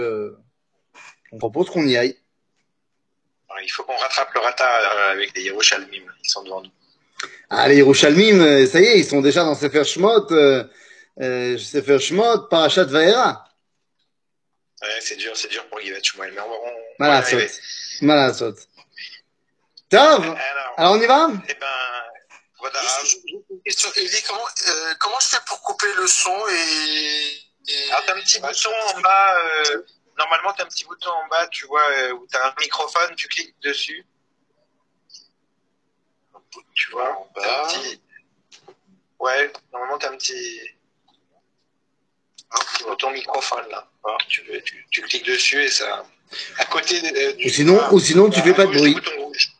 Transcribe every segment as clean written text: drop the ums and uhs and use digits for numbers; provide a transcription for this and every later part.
on propose qu'on y aille. Alors, il faut qu'on rattrape le Rata avec les Yerushalmim. Ils sont devant nous. Ah, les Yerushalmim, ça y est, ils sont déjà dans Sefer Shemot, Parashat Vaera. Ouais, c'est dur pour Givat Shmuel, mais on va y Malasot. arriver. Malasot. Tov, alors on y va? Eh ben, voilà. Une question, Eli, comment je fais pour couper le son Alors, t'as un petit bouton en bas, normalement, t'as un petit bouton en bas, tu vois, où t'as un microphone, tu cliques dessus. Tu vois, en bas. Ouais, normalement, t'as un petit bouton microphone, là. Alors, tu cliques dessus et ça, à côté du. Ou sinon, tu fais pas de bruit. Bouton rouge.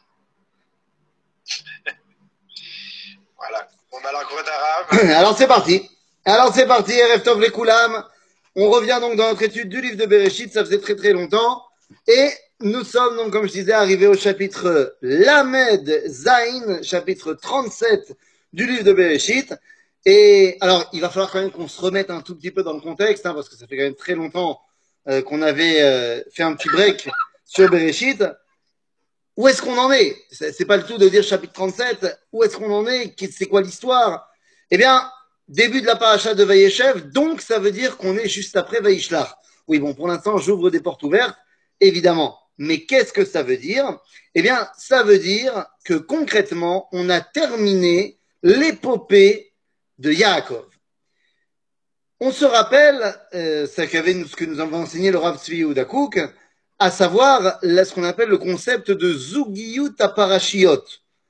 Voilà. On a la grotte arabe. Alors c'est parti. Erev Tov Lekoulam. On revient donc dans notre étude du livre de Bereshit. Ça faisait très très longtemps. Et nous sommes donc, comme je disais, arrivés au chapitre Lamed Zain, chapitre 37 du livre de Bereshit. Et alors, il va falloir quand même qu'on se remette un tout petit peu dans le contexte, parce que ça fait quand même très longtemps qu'on avait fait un petit break sur Bereshit. Où est-ce qu'on en est? C'est pas le tout de dire chapitre 37. Où est-ce qu'on en est? C'est quoi l'histoire? Eh bien, début de la paracha de Vayeshev, donc ça veut dire qu'on est juste après Vayishlach. Oui, bon, pour l'instant, j'ouvre des portes ouvertes, évidemment. Mais qu'est-ce que ça veut dire? Eh bien, ça veut dire que concrètement, on a terminé l'épopée de Yaakov. On se rappelle ce que nous avons enseigné le Rav Tzvi Yehuda Kook, à savoir ce qu'on appelle le concept de Zugiyut Aparashiot.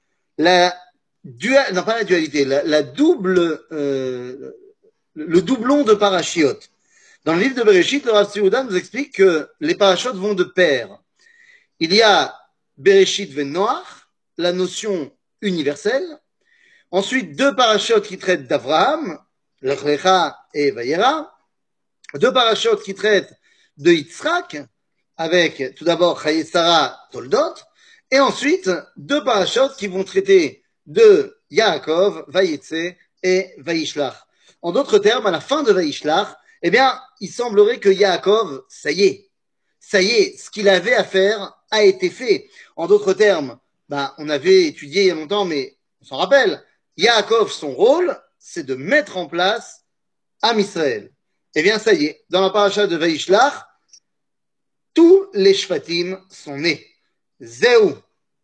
Non pas la dualité, la double, le doublon de Parashiot. Dans le livre de Bereshit, le Rav Tzvi Yehuda nous explique que les Parashot vont de pair. Il y a Bereshit Venoach, la notion universelle. Ensuite, deux Parashot qui traitent d'Avraham, Lech Lecha et Vayera. Deux Parashot qui traitent de Yitzhak, avec tout d'abord Chaye Sarah Toldot, et ensuite deux parachot qui vont traiter de Yaakov, Vayetze et Vayishlach. En d'autres termes, à la fin de Vayishlach, eh bien, il semblerait que Yaakov, ça y est, ce qu'il avait à faire a été fait. En d'autres termes, on avait étudié il y a longtemps, mais on s'en rappelle, Yaakov, son rôle, c'est de mettre en place Am Israël. Eh bien, ça y est, dans la paracha de Vayishlach, tous les Shvatim sont nés. Zéou.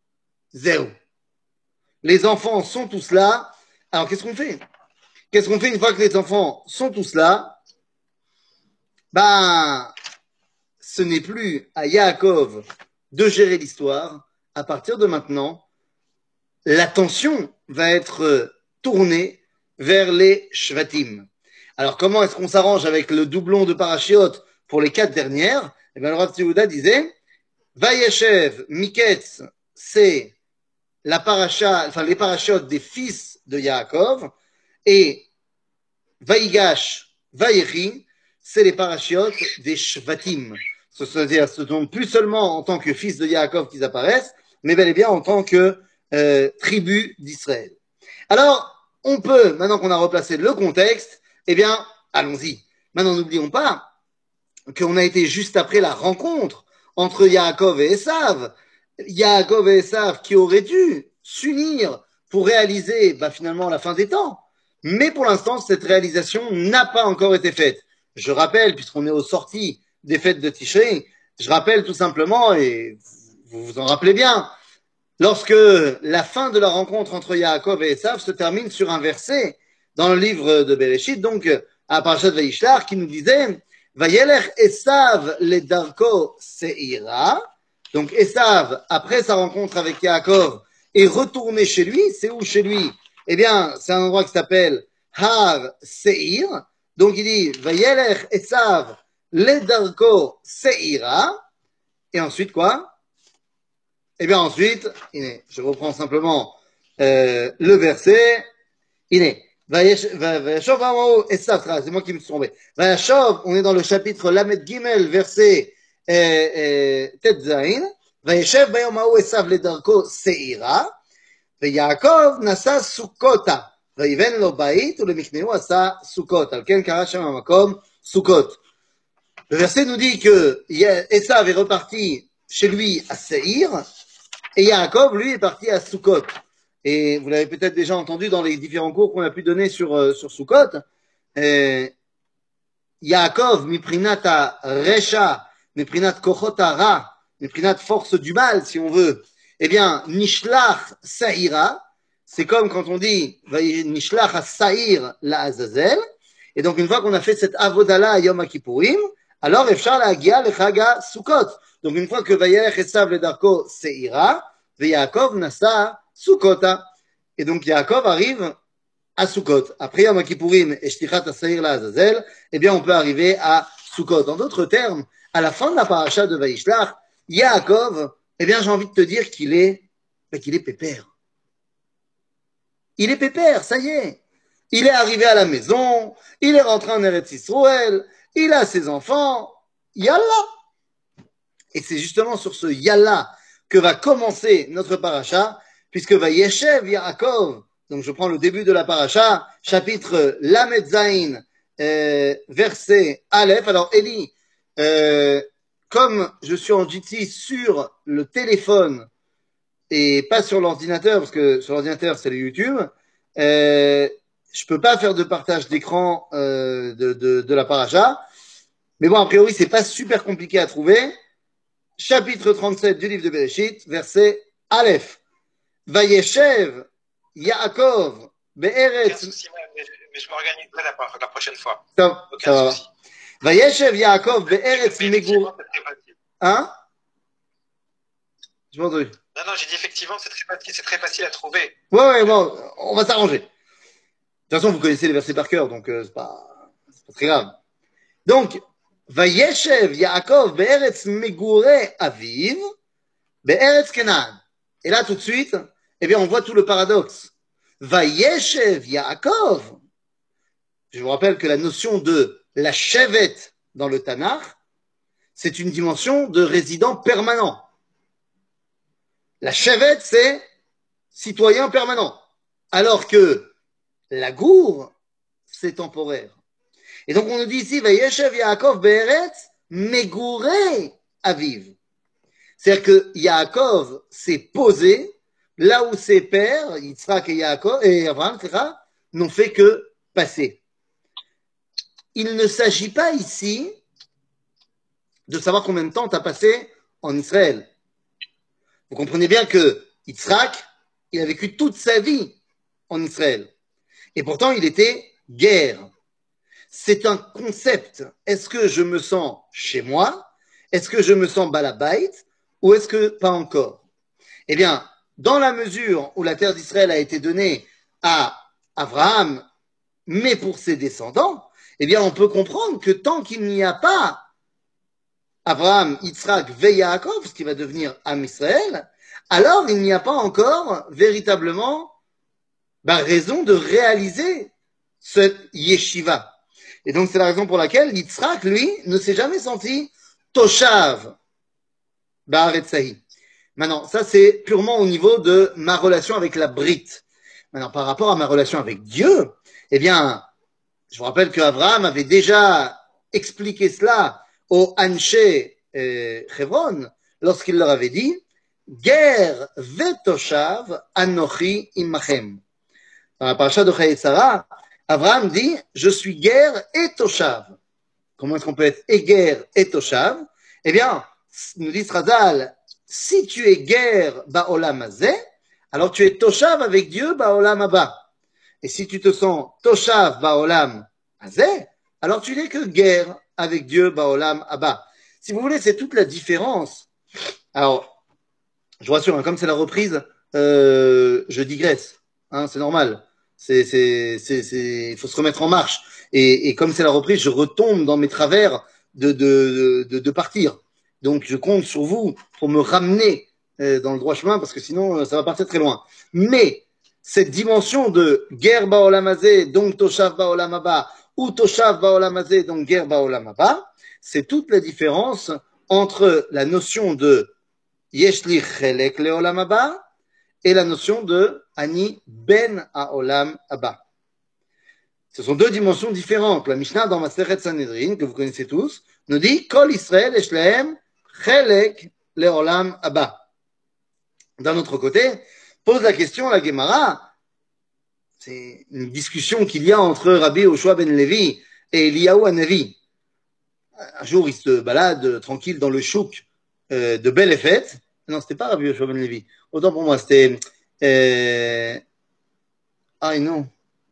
Les enfants sont tous là. Alors, qu'est-ce qu'on fait? Qu'est-ce qu'on fait une fois que les enfants sont tous là? Ce n'est plus à Yaakov de gérer l'histoire. À partir de maintenant, l'attention va être tournée vers les Shvatim. Alors, comment est-ce qu'on s'arrange avec le doublon de Parashiot pour les 4 dernières? Eh bien, le Rav Tzvi disait, Vayeshev, Miketz, c'est la paracha, enfin, les parachiotes des fils de Yaakov, et Vayigash, Vayechi, c'est les parachiotes des Shvatim. C'est-à-dire, ce sont plus seulement en tant que fils de Yaakov qu'ils apparaissent, mais bel et bien en tant que tribu d'Israël. Alors, on peut, maintenant qu'on a replacé le contexte, eh bien, allons-y. Maintenant, n'oublions pas qu'on a été juste après la rencontre entre Yaakov et Esav. Yaakov et Esav qui auraient dû s'unir pour réaliser finalement la fin des temps. Mais pour l'instant, cette réalisation n'a pas encore été faite. Je rappelle, puisqu'on est aux sorties des fêtes de Tishrei, je rappelle tout simplement, et vous vous en rappelez bien, lorsque la fin de la rencontre entre Yaakov et Esav se termine sur un verset dans le livre de Bereshit, donc à Parashat Vayishlach, qui nous disait Vayelech Esav ledarko seira. Donc Esav, après sa rencontre avec Yaakov, est retourné chez lui. C'est où chez lui? Eh bien, c'est un endroit qui s'appelle Har Seir. Donc il dit Vayelech Esav ledarko seira. Et ensuite quoi? Eh bien ensuite, je reprends simplement le verset. Vayashov Amao Esav, c'est moi qui me suis trompé. Vayashov, on est dans le chapitre Lamed Gimel, verset Tet Zain. Vayashev Bayom Ha'u Esav ledarko seira. ויעקב נשא סוכותה, ויבן לו בית ולמכנהו עשה סוכות, על כן קרא שם המקום סוכות. Le verset nous dit que Esav est reparti chez lui à Seir et Yaakov, lui, est parti à Sukkot. Et vous l'avez peut-être déjà entendu dans les différents cours qu'on a pu donner sur Sukkot. Yaakov, miprinat resha, miprinat kochot hara, miprinat force du mal, si on veut. Eh bien, nishlach sa'ira, c'est comme quand on dit nishlach à sa'ir la azazel. Et donc, une fois qu'on a fait cette avodala à Yom Kippourim, alors efshar la agia le chaga Sukkot. Donc, une fois que vayelech Esav le darko se'ira, Yaakov nasa Sukkota. Et donc, Yaakov arrive à Sukkot. Après Yom Kippourim et Shtichat Asa'ir la Azazel, eh bien, on peut arriver à Sukkot. En d'autres termes, à la fin de la paracha de Vayishlach, Yaakov, eh bien, j'ai envie de te dire qu'il est pépère. Il est pépère, ça y est. Il est arrivé à la maison, il est rentré en Eretz Yisroel, il a ses enfants, Yallah. Et c'est justement sur ce Yallah que va commencer notre paracha, puisque Vayeshev Yaakov, donc je prends le début de la paracha, chapitre Lamed Zain, verset Aleph. Alors Eli, comme je suis en GT sur le téléphone et pas sur l'ordinateur, parce que sur l'ordinateur c'est le YouTube, je peux pas faire de partage d'écran de la paracha. Mais bon, a priori, c'est pas super compliqué à trouver. Chapitre 37 du livre de Bereshit, verset Aleph. Vayeshev Yaakov Be'eretz. Mais je m'organiserai la prochaine fois. Top, Aucun ça va. souci. Vayeshev Yaakov Be'eretz Megur. C'est très facile. Hein? Je m'en entendu. Non, j'ai dit effectivement, c'est très facile à trouver. Ouais, bon, on va s'arranger. De toute façon, vous connaissez les versets par cœur, donc c'est pas très grave. Donc, Vayeshev Yaakov Be'eretz Megure Aviv Be'eretz Kenan. Et là, tout de suite, eh bien, on voit tout le paradoxe. Vayeshev Yaakov. Je vous rappelle que la notion de la shevet dans le Tanakh, c'est une dimension de résident permanent. La shevet, c'est citoyen permanent. Alors que la gour, c'est temporaire. Et donc, on nous dit ici, Vayeshev Yaakov Be'eretz Megure Aviv. C'est-à-dire que Yaakov s'est posé là où ses pères, Yitzhak et Yaakov, et Abraham, n'ont fait que passer. Il ne s'agit pas ici de savoir combien de temps tu as passé en Israël. Vous comprenez bien que Yitzhak, il a vécu toute sa vie en Israël. Et pourtant, il était guerre. C'est un concept. Est-ce que je me sens chez moi? Est-ce que je me sens balabait? Ou est-ce que pas encore? Eh bien, dans la mesure où la terre d'Israël a été donnée à Abraham, mais pour ses descendants, eh bien, on peut comprendre que tant qu'il n'y a pas Abraham, Yitzhak, Yaakov, ce qui va devenir Am Israël, alors il n'y a pas encore véritablement raison de réaliser cette yeshiva. Et donc, c'est la raison pour laquelle Yitzhak, lui, ne s'est jamais senti toshav ba'aretzahi. Maintenant, ça, c'est purement au niveau de ma relation avec la Brite. Maintenant, par rapport à ma relation avec Dieu, eh bien, je vous rappelle qu'Abraham avait déjà expliqué cela aux Anshe Chevron lorsqu'il leur avait dit Ger vetoshav anochi imachem. Dans la paracha de Chayei Sarah, Abraham dit je suis guerre et toshav. Comment est-ce qu'on peut être éguerre et toshav? Eh bien, nous dit Razal, si tu es guerre ba'olam hazeh, alors tu es toshav avec Dieu ba'olam haba. Et si tu te sens toshav ba'olam hazeh, alors tu n'es que guerre avec Dieu ba'olam haba. Si vous voulez, c'est toute la différence. Alors, je vous rassure, hein, comme c'est la reprise, je digresse. Hein, c'est normal. Il faut se remettre en marche. Et comme c'est la reprise, je retombe dans mes travers de partir. Donc, je compte sur vous pour me ramener dans le droit chemin, parce que sinon, ça va partir très loin. Mais cette dimension de guerre ba'olam hazeh, donc toshav ba'olam haba, ou toshav ba'olam hazeh, donc guerre ba'olam haba, c'est toute la différence entre la notion de yesh li chelek le'olam haba et la notion de ani ben ha'olam haba. Ce sont deux dimensions différentes. La Mishnah dans Masechet Sanhedrin, que vous connaissez tous, nous dit Kol Israël Eshlehem Chelek Leolam Abba. D'un autre côté, pose la question la Gemara. C'est une discussion qu'il y a entre Rabbi Yoshua ben Levi et Eliyahu Hanavi. Un jour, il se balade tranquille dans le chouk de Bel Efet. Non, c'était pas Rabbi Yoshua ben Levi. Autant pour moi, c'était ah non.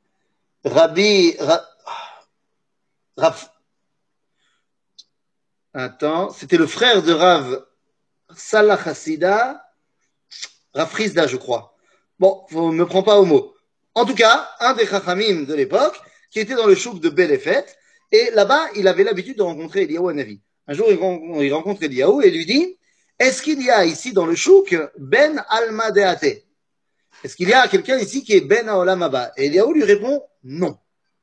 Attends, c'était le frère de Rav Salah Hassida, Rav Frisda, je crois. Bon, ne me prends pas au mot. En tout cas, un des Chachamim de l'époque, qui était dans le chouk de Bel Efet, et là-bas, il avait l'habitude de rencontrer Eliyahu Hanavi. Un jour, il rencontre Eliyahu et lui dit, est-ce qu'il y a ici dans le chouk Ben Alma Deate? Est-ce qu'il y a quelqu'un ici qui est Ben Haolam Haba? Et Eliyahu lui répond, non.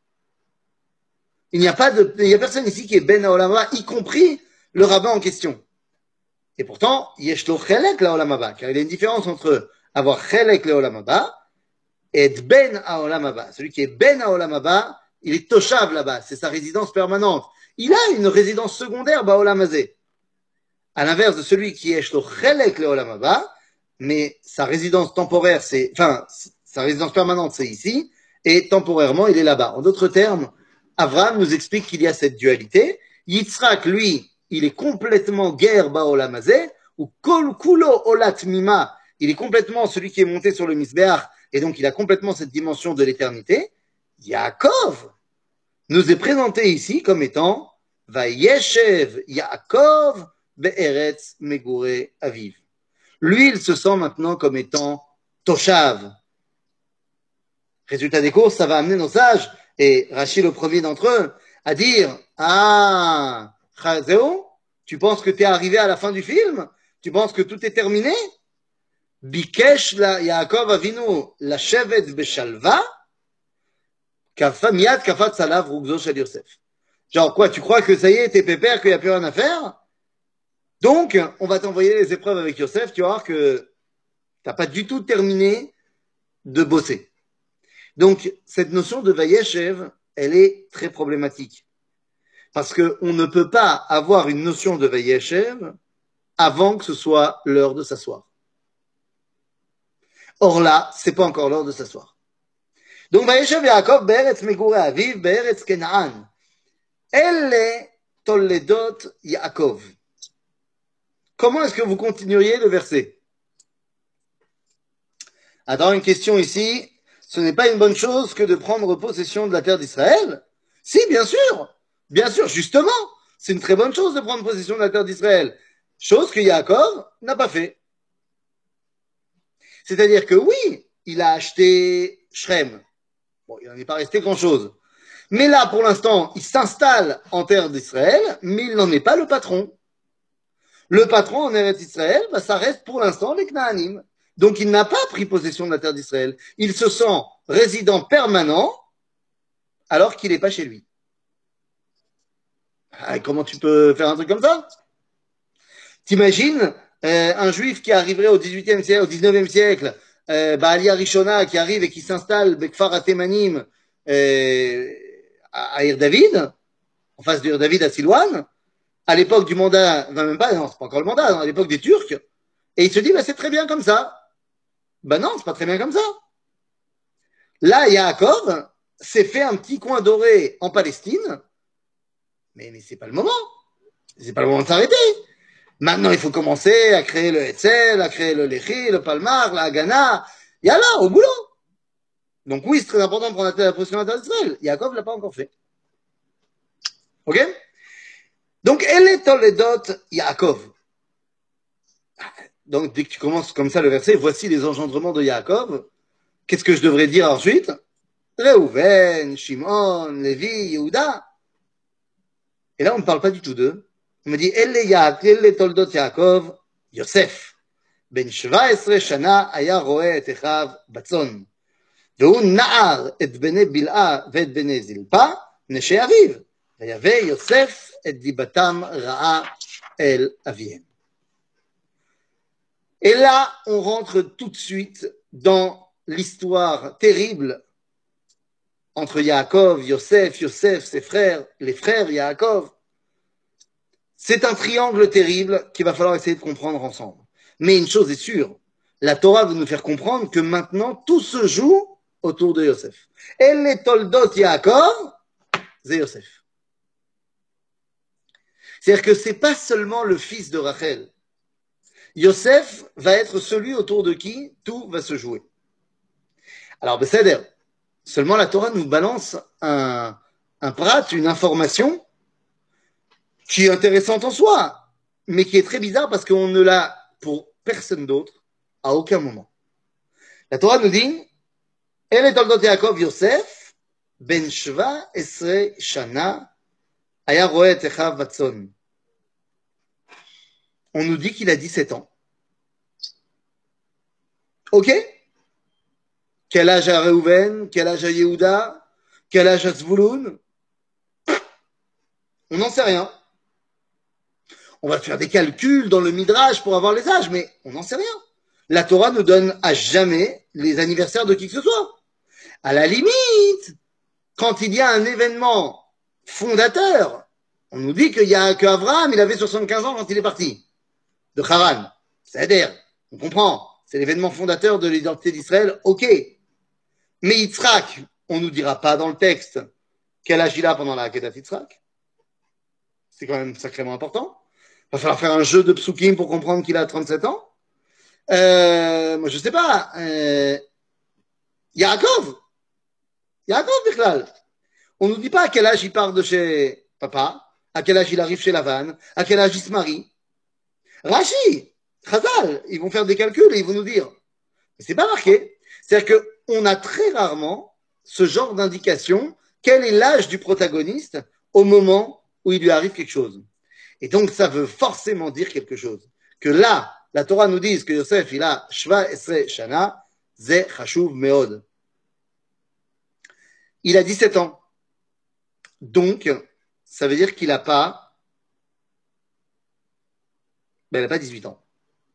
Il n'y a personne ici qui est Ben Haolam Haba, y compris le rabbin en question. Et pourtant, Yeshlo Chelek Laolam Haba, car il y a une différence entre avoir Chelek Laolam Haba et Ben Haolam Haba. Celui qui est Ben Haolam Haba, il est Toshav là-bas, c'est sa résidence permanente. Il a une résidence secondaire Baolam Hazé. À l'inverse de celui qui est Yeshlo Chelek Laolam Haba, mais sa résidence temporaire, sa résidence permanente, c'est ici, et temporairement, il est là-bas. En d'autres termes, Abraham nous explique qu'il y a cette dualité. Yitzhak, lui, il est complètement guerre Baolam Hazé, ou Kol Kulo Olat Mima, il est complètement celui qui est monté sur le Misbeach, et donc il a complètement cette dimension de l'éternité. Yaakov nous est présenté ici comme étant Vayeshev Yaakov Be'eretz Megure Aviv. Lui, il se sent maintenant comme étant Toshav. Résultat des courses, ça va amener nos sages, et Rachid, le premier d'entre eux, à dire, ah, Chazeo, tu penses que tu es arrivé à la fin du film? Tu penses que tout est terminé? Bikesh la Yaakov Avinu la shevet beshalva, miyad kafat salav rugzo shel Yosef. Genre quoi, tu crois que ça y est, t'es pépère, qu'il n'y a plus rien à faire? Donc, on va t'envoyer les épreuves avec Yosef, tu vas voir que t'as pas du tout terminé de bosser. Donc, cette notion de Vayeshev, elle est très problématique. Parce qu'on ne peut pas avoir une notion de Vayeshev avant que ce soit l'heure de s'asseoir. Or là, c'est pas encore l'heure de s'asseoir. Donc, Vayeshev Yaakov be'eretz megure aviv be'eretz Kenaan. Elle toledot Yaakov. Comment est-ce que vous continueriez le verset? Attends, une question ici. Ce n'est pas une bonne chose que de prendre possession de la terre d'Israël? Si, bien sûr. Bien sûr, justement. C'est une très bonne chose de prendre possession de la terre d'Israël. Chose que Yaakov n'a pas fait. C'est-à-dire que oui, il a acheté Shrem. Bon, il n'en est pas resté grand-chose. Mais là, pour l'instant, il s'installe en terre d'Israël, mais il n'en est pas le patron. Le patron en Eretz Israël, ça reste pour l'instant les Knaanim. Donc il n'a pas pris possession de la terre d'Israël. Il se sent résident permanent alors qu'il n'est pas chez lui. Ah, comment tu peux faire un truc comme ça? T'imagines un juif qui arriverait au 18e siècle, au 19e siècle, Baalia Rishona qui arrive et qui s'installe Bekfar Atemanim à Ir David, en face de Ir David à Silouane, à l'époque du mandat, même pas, non, c'est pas encore le mandat, à l'époque des Turcs, et il se dit, bah, c'est très bien comme ça. Ben non, c'est pas très bien comme ça. Là, Yaakov s'est fait un petit coin doré en Palestine, mais c'est pas le moment. C'est pas le moment de s'arrêter. Maintenant, il faut commencer à créer le Hetzel, à créer le Lechi, le Palmar, la Haganah. Yallah, au boulot. Donc oui, c'est très important de prendre la position d'Israël. Yaakov l'a pas encore fait. Ok? Donc, elle est Toledot Yaakov. Donc, dès que tu commences comme ça le verset, voici les engendrements de Yaakov. Qu'est-ce que je devrais dire ensuite? Reuven, Shimon, Lévi, Yehuda. Et là, on ne parle pas du tout d'eux. On me dit, Elle Toldot Yaakov, Yosef. Ben 17 shana aya roe et echav batzon. והוא נער את בני בלעה ואת בני זלפה, נשי אביו. ויבא יוסף את דיבתם רעה אל אביהם. Et là, on rentre tout de suite dans l'histoire terrible entre Yaakov, Yosef, ses frères, les frères Yaakov. C'est un triangle terrible qu'il va falloir essayer de comprendre ensemble. Mais une chose est sûre, la Torah veut nous faire comprendre que maintenant tout se joue autour de Yosef. El les toldot Yaakov, c'est Yosef. C'est-à-dire que c'est pas seulement le fils de Rachel. Yosef va être celui autour de qui tout va se jouer. Alors, Besséder, seulement la Torah nous balance un prat, une information qui est intéressante en soi, mais qui est très bizarre parce qu'on ne l'a pour personne d'autre à aucun moment. La Torah nous dit El et toldot Yaakov Yosef ben shva esre shana aya roe et echav vatzon. On nous dit qu'il a 17 ans. Ok? Quel âge a Reuven? Quel âge a Yehuda? Quel âge a Zvouloun? On n'en sait rien. On va faire des calculs dans le Midrash pour avoir les âges, mais on n'en sait rien. La Torah ne donne à jamais les anniversaires de qui que ce soit. À la limite, quand il y a un événement fondateur, on nous dit qu'il y a que Abraham, il avait 75 ans quand il est parti de Haran. C'est-à-dire, on comprend, c'est l'événement fondateur de l'identité d'Israël, ok. Mais Yitzhak, on nous dira pas dans le texte quel âge il a pendant la Hakedat Yitzhak. C'est quand même sacrément important. Il va falloir faire un jeu de psukim pour comprendre qu'il a 37 ans. Moi, je sais pas. Yaakov, Bichlal. On nous dit pas à quel âge il part de chez papa, à quel âge il arrive chez Lavan, à quel âge il se marie. Rashi, Chazal, ils vont faire des calculs et ils vont nous dire. Mais c'est pas marqué. C'est-à-dire qu'on a très rarement ce genre d'indication, quel est l'âge du protagoniste au moment où il lui arrive quelque chose. Et donc, ça veut forcément dire quelque chose. Que là, la Torah nous dit que Yosef, il a Shva Esre Shana, Ze Chashuv Meod. Il a 17 ans. Donc, ça veut dire qu'il n'a pas, il n'a pas 18 ans.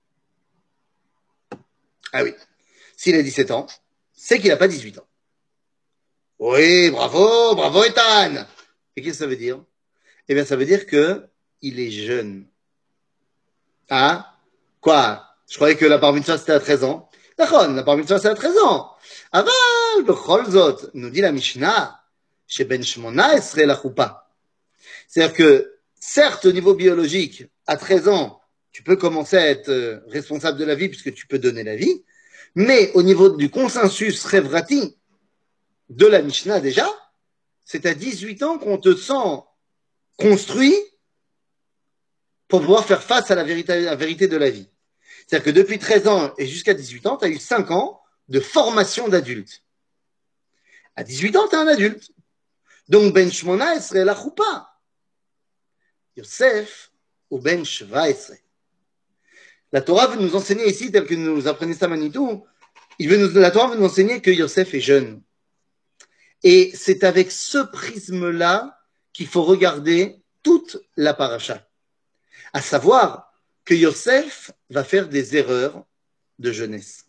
Ah oui. S'il a 17 ans, c'est qu'il n'a pas 18 ans. Oui, bravo Ethan. Et qu'est-ce que ça veut dire? Eh bien, ça veut dire que il est jeune. Hein? Quoi? Je croyais que la bar mitzvah c'était à 13 ans. D'accord, la bar mitzvah c'est à 13 ans. Aval, bechol zot, nous dit la Mishnah, chez Ben Shmona esre la choupa. C'est-à-dire que, certes, au niveau biologique, à 13 ans, tu peux commencer à être responsable de la vie puisque tu peux donner la vie, mais au niveau du consensus revrati de la Mishnah déjà, c'est à 18 ans qu'on te sent construit pour pouvoir faire face à la vérité de la vie. C'est-à-dire que depuis 13 ans et jusqu'à 18 ans, tu as eu 5 ans de formation d'adulte. À 18 ans, tu es un adulte. Donc, Ben Shmona serait la choupa. Yosef ou Ben Shva serait. La Torah veut nous enseigner ici, tel que nous apprenait ça Manitou, la Torah veut nous enseigner que Yosef est jeune. Et c'est avec ce prisme-là qu'il faut regarder toute la paracha. À savoir que Yosef va faire des erreurs de jeunesse.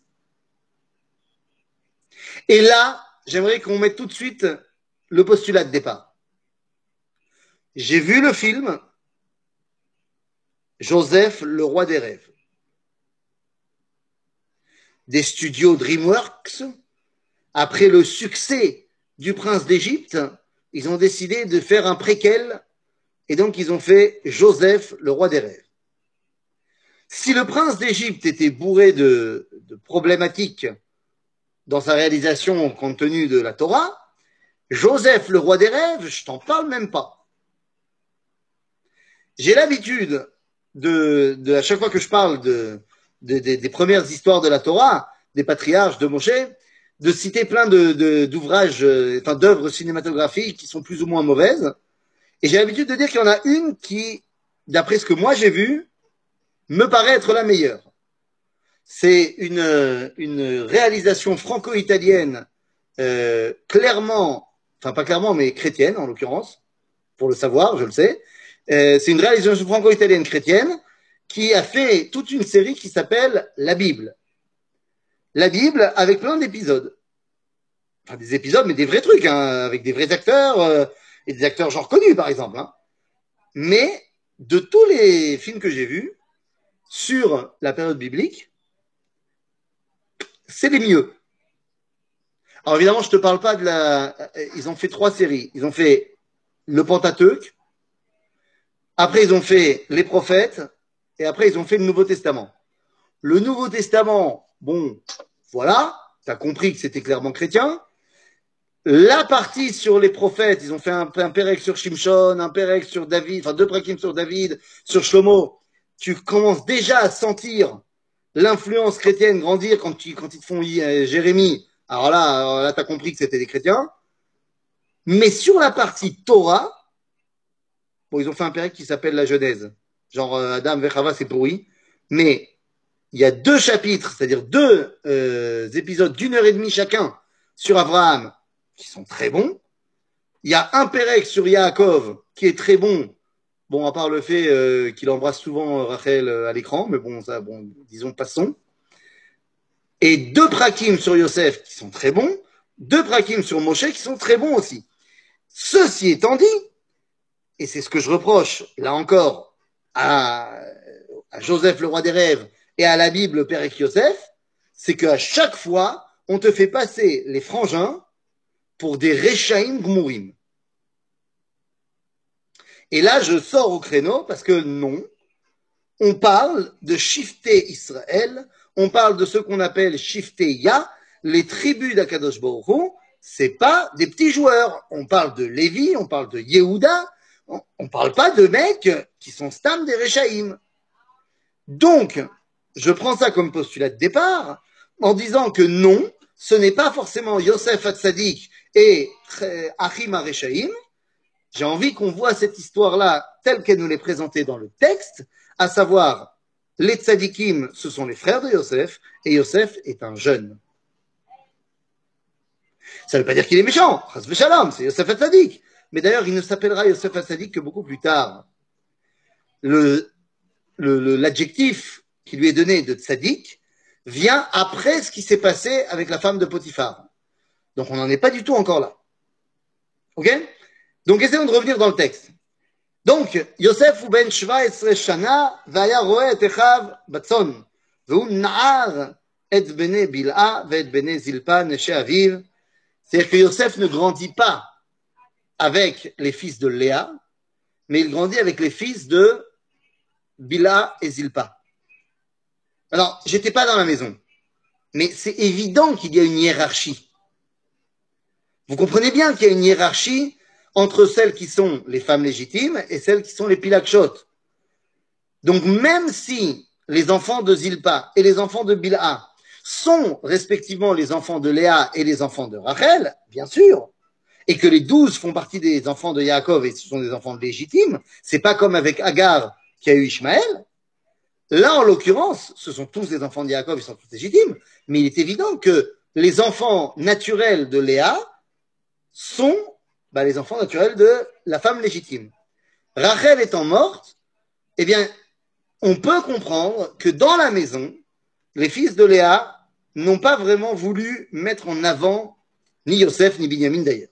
Et là, j'aimerais qu'on mette tout de suite le postulat de départ. J'ai vu le film Joseph, le roi des rêves. Des studios DreamWorks, après le succès du prince d'Égypte, ils ont décidé de faire un préquel et donc ils ont fait Joseph, le roi des rêves. Si le prince d'Égypte était bourré de problématiques dans sa réalisation compte tenu de la Torah, Joseph, le roi des rêves, je t'en parle même pas. J'ai l'habitude à chaque fois que je parle des premières histoires de la Torah, des patriarches, de Moshe, de citer plein d'ouvrages, d'œuvres cinématographiques qui sont plus ou moins mauvaises. Et j'ai l'habitude de dire qu'il y en a une qui, d'après ce que moi j'ai vu, me paraît être la meilleure. C'est une réalisation franco-italienne, clairement, enfin pas clairement, mais chrétienne en l'occurrence, pour le savoir, je le sais. C'est une réalisation franco-italienne chrétienne qui a fait toute une série qui s'appelle La Bible. La Bible avec plein d'épisodes. Enfin des épisodes, mais des vrais trucs, hein, avec des vrais acteurs, et des acteurs genre connus par exemple. Hein. Mais de tous les films que j'ai vus sur la période biblique, c'est les mieux. Alors évidemment, je ne te parle pas de la... Ils ont fait 3 séries. Ils ont fait le Pentateuque, après ils ont fait les prophètes, et après ils ont fait le Nouveau Testament. Le Nouveau Testament, bon, voilà, tu as compris que c'était clairement chrétien. La partie sur les prophètes, ils ont fait un pérec sur Shimshon, un pérec sur David, enfin 2 prakim sur David, sur Shlomo. Tu commences déjà à sentir l'influence chrétienne grandir quand ils te font Jérémie. Alors là tu as compris que c'était des chrétiens. Mais sur la partie Torah, bon, ils ont fait un pérec qui s'appelle la Genèse. Genre Adam Vechava, c'est pourri. Mais il y a 2 chapitres, c'est-à-dire 2 épisodes d'1h30 chacun sur Abraham qui sont très bons. Il y a un pérec sur Yaakov qui est très bon. Bon, à part le fait qu'il embrasse souvent Rachel à l'écran, mais bon, ça, bon, disons, passons. Et 2 prakim sur Yosef qui sont très bons, 2 prakim sur Moshe qui sont très bons aussi. Ceci étant dit, et c'est ce que je reproche, là encore, à Joseph le roi des rêves et à la Bible, le père Yosef, c'est qu'à chaque fois, on te fait passer les frangins pour des Rechaim Gmourim. Et là, je sors au créneau parce que non, on parle de Shifté Israël, on parle de ce qu'on appelle Shifté Ya, les tribus d'Akadosh Baruch Hu, c'est pas des petits joueurs. On parle de Lévi, on parle de Yehuda, on parle pas de mecs qui sont stam des Rechaim. Donc, je prends ça comme postulat de départ en disant que non, ce n'est pas forcément Yosef Hatzadik et Achim HaRechaim. J'ai envie qu'on voit cette histoire-là telle qu'elle nous l'est présentée dans le texte, à savoir, les tzadikim, ce sont les frères de Yosef, et Yosef est un jeune. Ça ne veut pas dire qu'il est méchant, chas v'shalom, c'est Yosef Hatzadik. Mais d'ailleurs, il ne s'appellera Yosef Hatzadik que beaucoup plus tard. L'adjectif qui lui est donné de tzaddik vient après ce qui s'est passé avec la femme de Potiphar. Donc on n'en est pas du tout encore là. Ok? Donc essayons de revenir dans le texte. Donc, Yosef הוא בן 17 שנה, והיה רואה את אחיו בצאן, והוא נער את בני בלעה ואת בני זלפה, נשי אביו. C'est-à-dire que Yosef ne grandit pas avec les fils de Léa, mais il grandit avec les fils de Bila et Zilpa. Alors, j'étais pas dans la maison, mais c'est évident qu'il y a une hiérarchie. Vous comprenez bien qu'il y a une hiérarchie entre celles qui sont les femmes légitimes et celles qui sont les pilakshot. Donc, même si les enfants de Zilpa et les enfants de Bilha sont respectivement les enfants de Léa et les enfants de Rachel, bien sûr, et que les 12 font partie des enfants de Yaakov et ce sont des enfants légitimes, c'est pas comme avec Agar qui a eu Ishmaël. Là, en l'occurrence, ce sont tous des enfants de Yaakov, ils sont tous légitimes, mais il est évident que les enfants naturels de Léa sont les enfants naturels de la femme légitime. Rachel étant morte, eh bien, on peut comprendre que dans la maison, les fils de Léa n'ont pas vraiment voulu mettre en avant ni Yosef ni Binyamin d'ailleurs.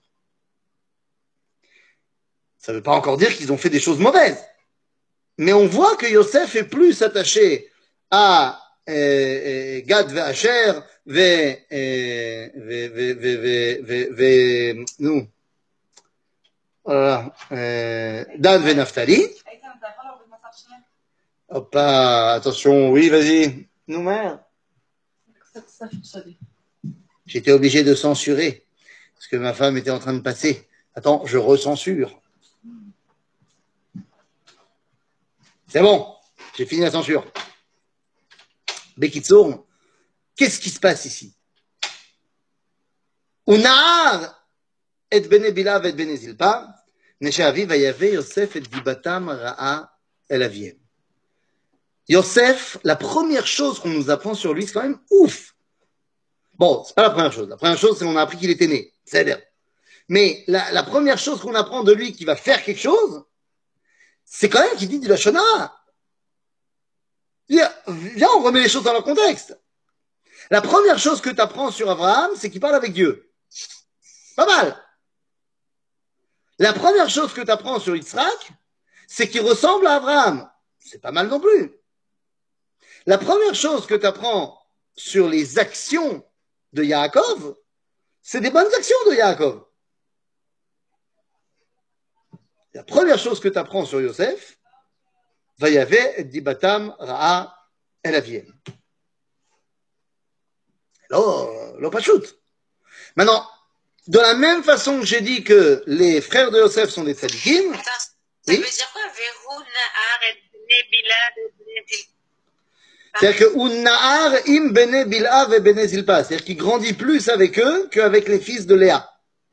Ça ne veut pas encore dire qu'ils ont fait des choses mauvaises. Mais on voit que Yosef est plus attaché à Gad ve Asher nous. Dan ve Naphtali. Hop, attention, oui, vas-y. Nous, mère. J'étais obligé de censurer parce que ma femme était en train de passer. Attends, je recensure. C'est bon, j'ai fini la censure. Bekitsour, qu'est-ce qui se passe ici? Unar et bene Bila et bene Zilpa, neshe avi vayave Yosef et dibatam ra'a el aviem. Yosef, la première chose qu'on nous apprend sur lui, c'est quand même ouf. Bon, c'est pas la première chose. La première chose, c'est qu'on a appris qu'il était né. C'est-à-dire. Mais la première chose qu'on apprend de lui qui va faire quelque chose, c'est quand même qu'il dit du Lashon Hara. Viens, on remet les choses dans leur contexte. La première chose que tu apprends sur Abraham, c'est qu'il parle avec Dieu. Pas mal. La première chose que tu apprends sur Yitzhak, c'est qu'il ressemble à Abraham. C'est pas mal non plus. La première chose que tu apprends sur les actions de Yaakov, c'est des bonnes actions de Yaakov. La première chose que tu apprends sur Yosef, Vayave et Dibatam Ra'a El Aviem. L'eau pas shoot. Maintenant, de la même façon que j'ai dit que les frères de Yosef sont des tzadikim, Ça oui, veut dire quoi? Verou, Nahar, et Bnei Bilad, et Bnei Zilpa. c'est-à-dire que Unnahar im bene Bilha ve bene Zilpa, c'est-à-dire qu'il grandit plus avec eux qu'avec les fils de Léa.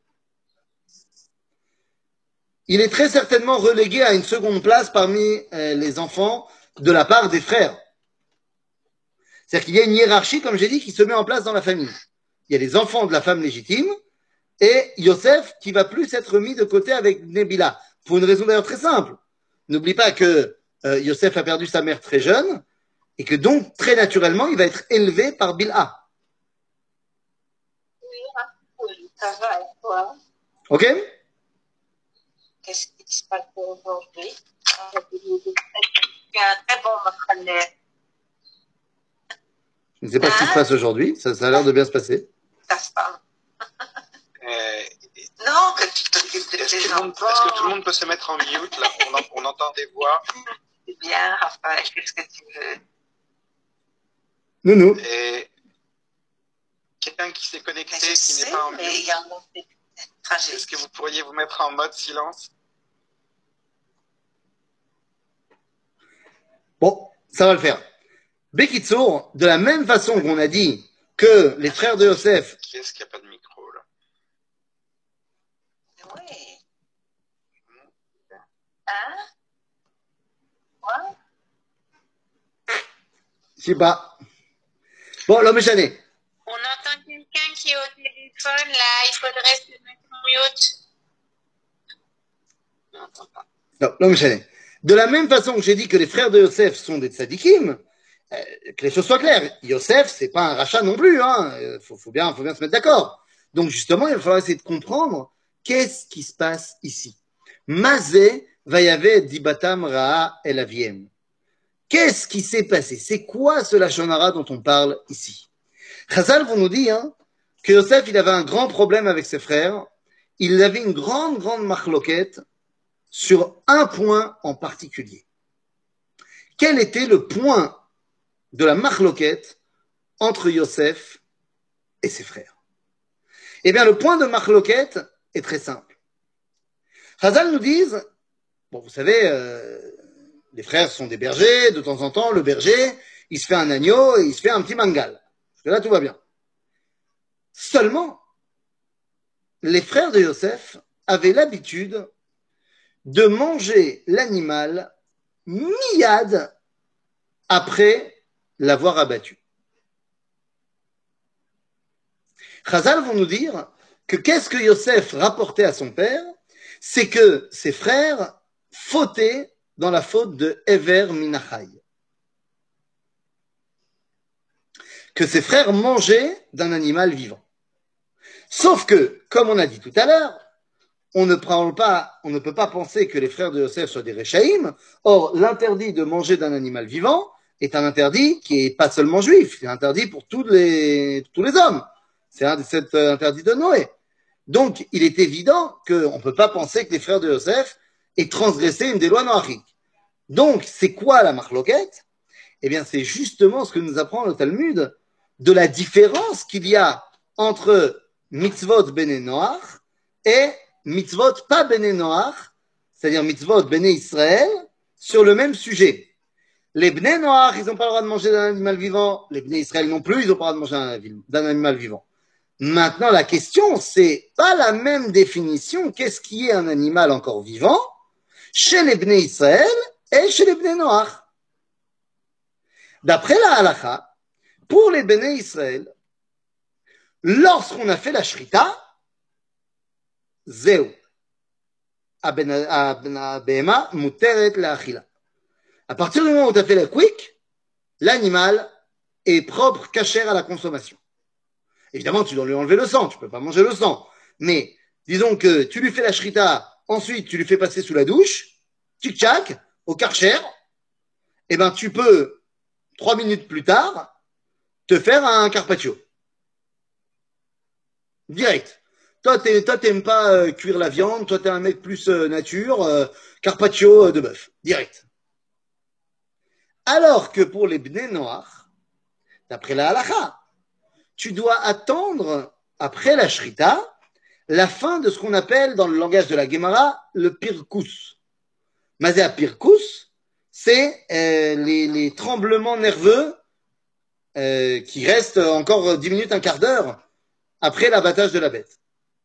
Il est très certainement relégué à une seconde place parmi les enfants de la part des frères. C'est-à-dire qu'il y a une hiérarchie, comme j'ai dit, qui se met en place dans la famille. Il y a les enfants de la femme légitime et Yosef qui va plus être mis de côté avec Nebila. Pour une raison d'ailleurs très simple. N'oublie pas que Yosef a perdu sa mère très jeune et que donc, très naturellement, il va être élevé par Bilha. Oui, ça va, et toi? Ok? Qu'est-ce qui se passe aujourd'hui? Tu es un très bon machane. Je ne sais pas ce qui se passe aujourd'hui. Ça a l'air de bien se passer. Ta femme. Euh, Non, que tu t'occupes de tes Est-ce enfants. que tout le monde peut se mettre en mute là? On entend des voix. C'est bien, Raphaël, qu'est-ce que tu veux? Nounou. Et quelqu'un qui s'est connecté, Mais je qui n'est sais, pas en mais il mute, y a un autre trajet. est-ce que vous pourriez vous mettre en mode silence? Bon, ça va le faire. Bekitsour, de la même façon qu'on a dit que les frères de Yosef, Qui est-ce qui n'a pas de micro là? Oui. Hein? Quoi? je sais pas. Bon, l'homme échané. On entend quelqu'un qui est au téléphone, là, il faudrait se mettre en mute. On n'entend pas. Non, l'homme échané. De la même façon que j'ai dit que les frères de Yosef sont des tzadikim, que les choses soient claires. Yosef, c'est pas un rachat non plus, hein. Faut bien se mettre d'accord. Donc, justement, il va falloir essayer de comprendre qu'est-ce qui se passe ici. Mazé vayave dibatam ra'a el aviem. Qu'est-ce qui s'est passé? C'est quoi ce lachonara dont on parle ici? Chazal vont nous dire que Yosef, il avait un grand problème avec ses frères. Il avait une grande machloquette sur un point en particulier. Quel était le point de la machloquette entre Yosef et ses frères? Eh bien, le point de machloquette est très simple. Chazal nous disent, bon, vous savez, les frères sont des bergers, de temps en temps, le berger, il se fait un agneau et il se fait un petit mangal. Parce que là, tout va bien. Seulement, les frères de Yosef avaient l'habitude de manger l'animal miyad après l'avoir abattu. Chazal vont nous dire que qu'est-ce que Yosef rapportait à son père? C'est que ses frères fautaient dans la faute de Ever Minachai. Que ses frères mangeaient d'un animal vivant. Sauf que, comme on a dit tout à l'heure, on ne peut pas penser que les frères de Yosef soient des Réchaïm. Or, l'interdit de manger d'un animal vivant est un interdit qui est pas seulement juif, c'est interdit pour tous les hommes. C'est cet interdit de Noé. Donc, il est évident qu'on ne peut pas penser que les frères de Yosef aient transgressé une des lois noachiques. Donc, c'est quoi la marloquette? Eh bien, c'est justement ce que nous apprend le Talmud de la différence qu'il y a entre mitzvot bene Noach et mitzvot pas bene Noach, c'est-à-dire mitzvot bene Israël, sur le même sujet. Les bene Noach, ils n'ont pas le droit de manger d'un animal vivant. Les bene Israël non plus, ils n'ont pas le droit de manger d'un animal vivant. Maintenant, la question, c'est pas la même définition. Qu'est-ce qui est un animal encore vivant chez les bene Israël et chez les bene Noach? D'après la halakha, pour les bene Israël, lorsqu'on a fait la shrita, zéou. Abema muteret laachila. À partir du moment où tu as fait la quick, l'animal est propre, cachère à la consommation. Évidemment, tu dois lui enlever le sang, tu peux pas manger le sang. Mais disons que tu lui fais la shrita, ensuite tu lui fais passer sous la douche, tchac, au Karcher, eh ben, tu peux, 3 minutes plus tard, te faire un carpaccio. Direct. Toi, t'aimes pas cuire la viande, toi, t'es un mec plus nature, carpaccio de bœuf. Direct. Alors que pour les bnei noach, d'après la halakha, tu dois attendre, après la shrita, la fin de ce qu'on appelle, dans le langage de la Gemara, le pirkous. Mazéa pirkous, c'est les tremblements nerveux qui restent encore 10 minutes, un quart d'heure après l'abattage de la bête.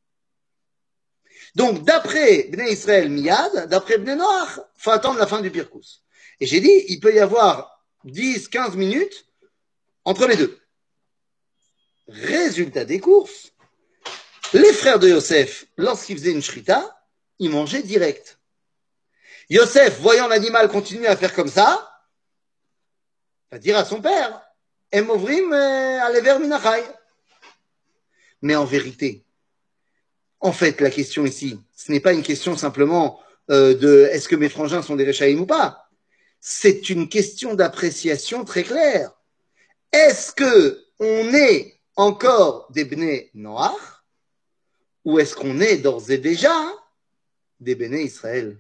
Donc, d'après Bnei Israël Miyad, d'après Bnei Noach, il faut attendre la fin du pirkous. Et j'ai dit, il peut y avoir 10, 15 minutes entre les deux. Résultat des courses, les frères de Yosef, lorsqu'ils faisaient une shrita, ils mangeaient direct. Yosef, voyant l'animal continuer à faire comme ça, va dire à son père, Emovrim alever minachai. Mais en vérité, en fait, la question ici, ce n'est pas une question simplement de est-ce que mes frangins sont des réchaïm ou pas. C'est une question d'appréciation très claire. Est-ce que on est encore des bnei noach ou est-ce qu'on est d'ores et déjà des bnei Israël?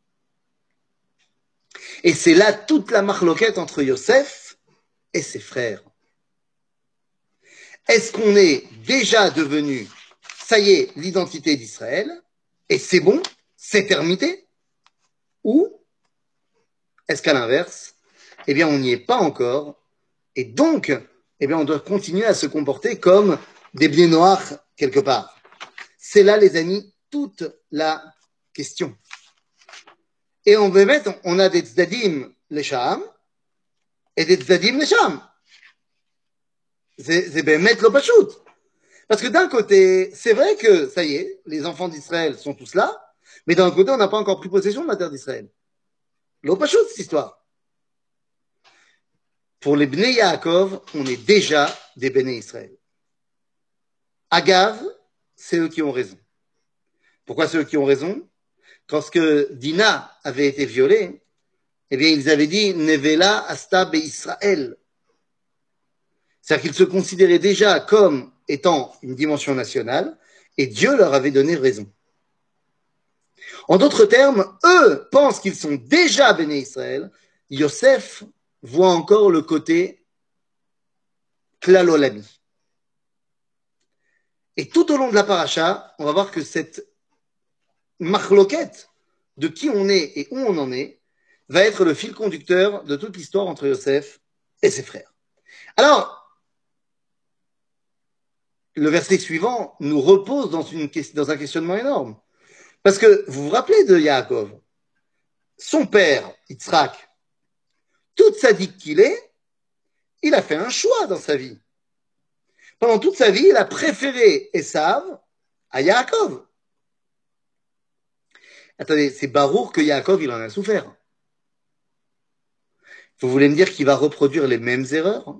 Et c'est là toute la marloquette entre Yosef et ses frères. Est-ce qu'on est déjà devenu, ça y est, l'identité d'Israël, et c'est bon, c'est terminé? Ou est-ce qu'à l'inverse, eh bien, on n'y est pas encore, et donc, eh bien, on doit continuer à se comporter comme des bnei noirs quelque part. C'est là, les amis, toute la question. Et on a des tzdadim לשם, et des tzdadim לשם. C'est באמת לא פשוט. Parce que d'un côté, c'est vrai que, ça y est, les enfants d'Israël sont tous là, mais d'un côté, on n'a pas encore pris possession de la terre d'Israël. לא פשוט, cette histoire. Pour les Bnei Yaakov, on est déjà des Bnei Israël. Agav, c'est eux qui ont raison. Pourquoi c'est eux qui ont raison? Lorsque Dina avait été violée, eh bien, ils avaient dit Nevela asta be'Israël. C'est-à-dire qu'ils se considéraient déjà comme étant une dimension nationale, et Dieu leur avait donné raison. En d'autres termes, eux pensent qu'ils sont déjà béné Israël. Yosef voit encore le côté klalolami. Et tout au long de la paracha, on va voir que cette marloquette de qui on est et où on en est va être le fil conducteur de toute l'histoire entre Yosef et ses frères. Alors, le verset suivant nous repose dans un questionnement énorme. Parce que vous vous rappelez de Yaakov, son père, Yitzhak, toute sadique qu'il est, il a fait un choix dans sa vie. Pendant toute sa vie, il a préféré Esav à Yaakov. Attendez, c'est barour que Yaakov, il en a souffert. Vous voulez me dire qu'il va reproduire les mêmes erreurs?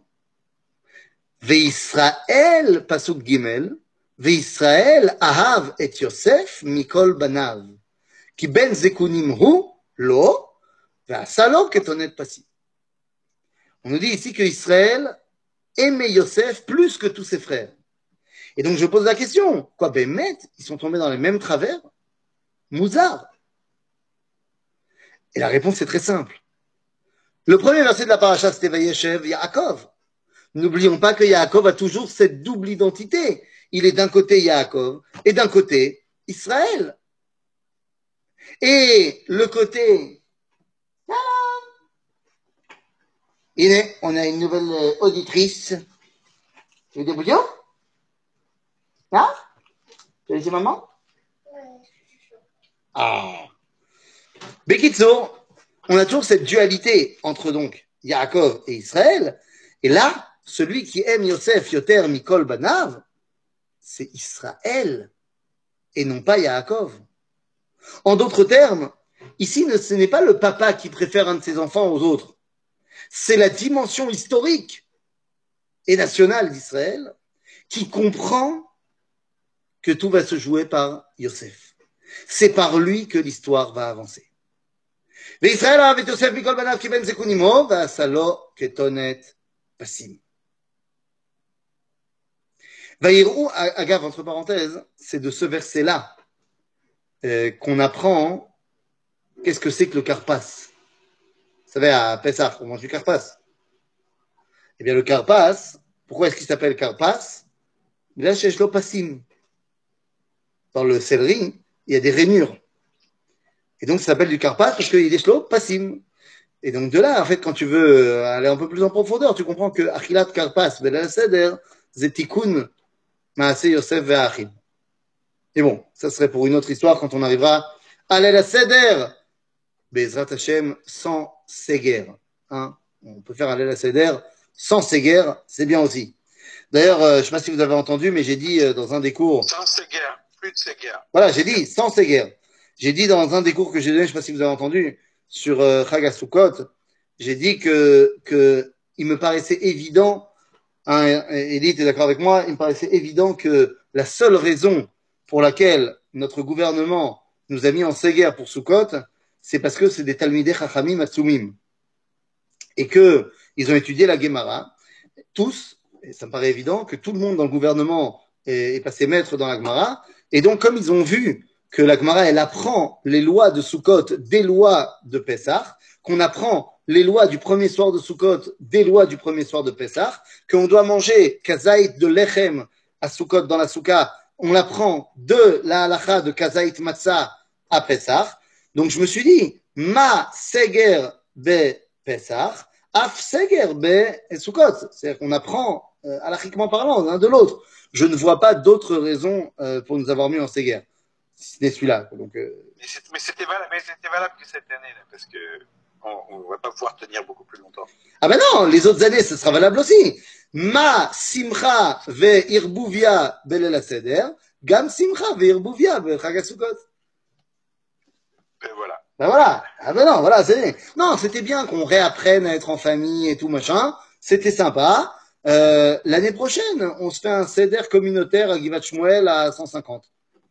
Ve'Israël, pasuk gimel, Ve'Israël ahav et Yosef mikol banav, ki ben zekunim hu lo, ve'asa lo ketonet pasi. On nous dit ici que Israël aimait Yosef plus que tous ses frères. Et donc je pose la question, quoi, Bémet, ils sont tombés dans les mêmes travers? Mouzard. Et la réponse est très simple. Le premier verset de la paracha, c'était Vayeshev Yaakov. N'oublions pas que Yaakov a toujours cette double identité. Il est d'un côté Yaakov et d'un côté Israël. Et le côté... On a une nouvelle auditrice. Tu veux des bouillons? Hein? Tu veux laisser maman? Ah. Bekitso, on a toujours cette dualité entre donc Yaakov et Israël. Et là, celui qui aime Yosef Yoter Mikol Banav, c'est Israël et non pas Yaakov. En d'autres termes, ici, ce n'est pas le papa qui préfère un de ses enfants aux autres. C'est la dimension historique et nationale d'Israël qui comprend que tout va se jouer par Yosef. C'est par lui que l'histoire va avancer. וישראל אהב את יוסף מכל בניו כי בן זקון עמו, ועשה לו כתונת פסים. ויראו, אגב, entre parenthèses, c'est de ce verset-là qu'on apprend qu'est-ce que c'est que le karpas. Vous savez, à Pessah, on mange du karpas. Eh bien, le karpas, pourquoi est-ce qu'il s'appelle karpas? Là, chez Shlo Passim. Dans le céleri, il y a des rainures. Et donc, ça s'appelle du karpas parce qu'il y a des Shlo Passim. Et donc, de là, en fait, quand tu veux aller un peu plus en profondeur, tu comprends que Achilat karpas, Belal Seder, Zetikun, Maase Yosef Ve'achim. Et bon, ça serait pour une autre histoire quand on arrivera à la Seder, Bezrat Hashem, sans Seger. Hein? On peut faire la Seder sans Seger, c'est bien aussi. D'ailleurs, je ne sais pas si vous avez entendu, mais j'ai dit dans un des cours. Sans Séguer, plus de Séguer. Voilà, j'ai dit sans Seger. J'ai dit dans un des cours que j'ai donné, je ne sais pas si vous avez entendu, sur Chag HaSukkot, j'ai dit que il me paraissait évident, hein, Edith est d'accord avec moi, il me paraissait évident que la seule raison pour laquelle notre gouvernement nous a mis en Seger pour Sukkot, c'est parce que c'est des Talmidei Chachamim Atsumim. Et qu'ils ont étudié la Gemara, tous, et ça me paraît évident, que tout le monde dans le gouvernement est passé maître dans la Gemara. Et donc, comme ils ont vu que la Gemara, elle apprend les lois de Sukkot des lois de Pessah, qu'on apprend les lois du premier soir de Sukkot des lois du premier soir de Pessah, qu'on doit manger kazaït de lechem à Sukkot dans la Souka, on l'apprend de la halacha de kazaït matzah à Pessah. Donc, je me suis dit, ma seger be Pessah, af seger be Sukkot. C'est-à-dire qu'on apprend, halachiquement parlant, l'un de l'autre. Je ne vois pas d'autres raisons pour nous avoir mis en seger. Si ce n'est celui-là. Donc, Mais c'était valable que cette année, là, parce que on ne va pas pouvoir tenir beaucoup plus longtemps. Ah ben non, les autres années, ce sera valable aussi. Ma simcha ve irbuvia belel haseder, gam simcha ve irbuvia be Chag HaSukkot. Et voilà. Ben voilà. Ah ben non, voilà, non, c'était bien qu'on réapprenne à être en famille et tout machin. C'était sympa. L'année prochaine, on se fait un seder communautaire à Givat Shmuel à 150.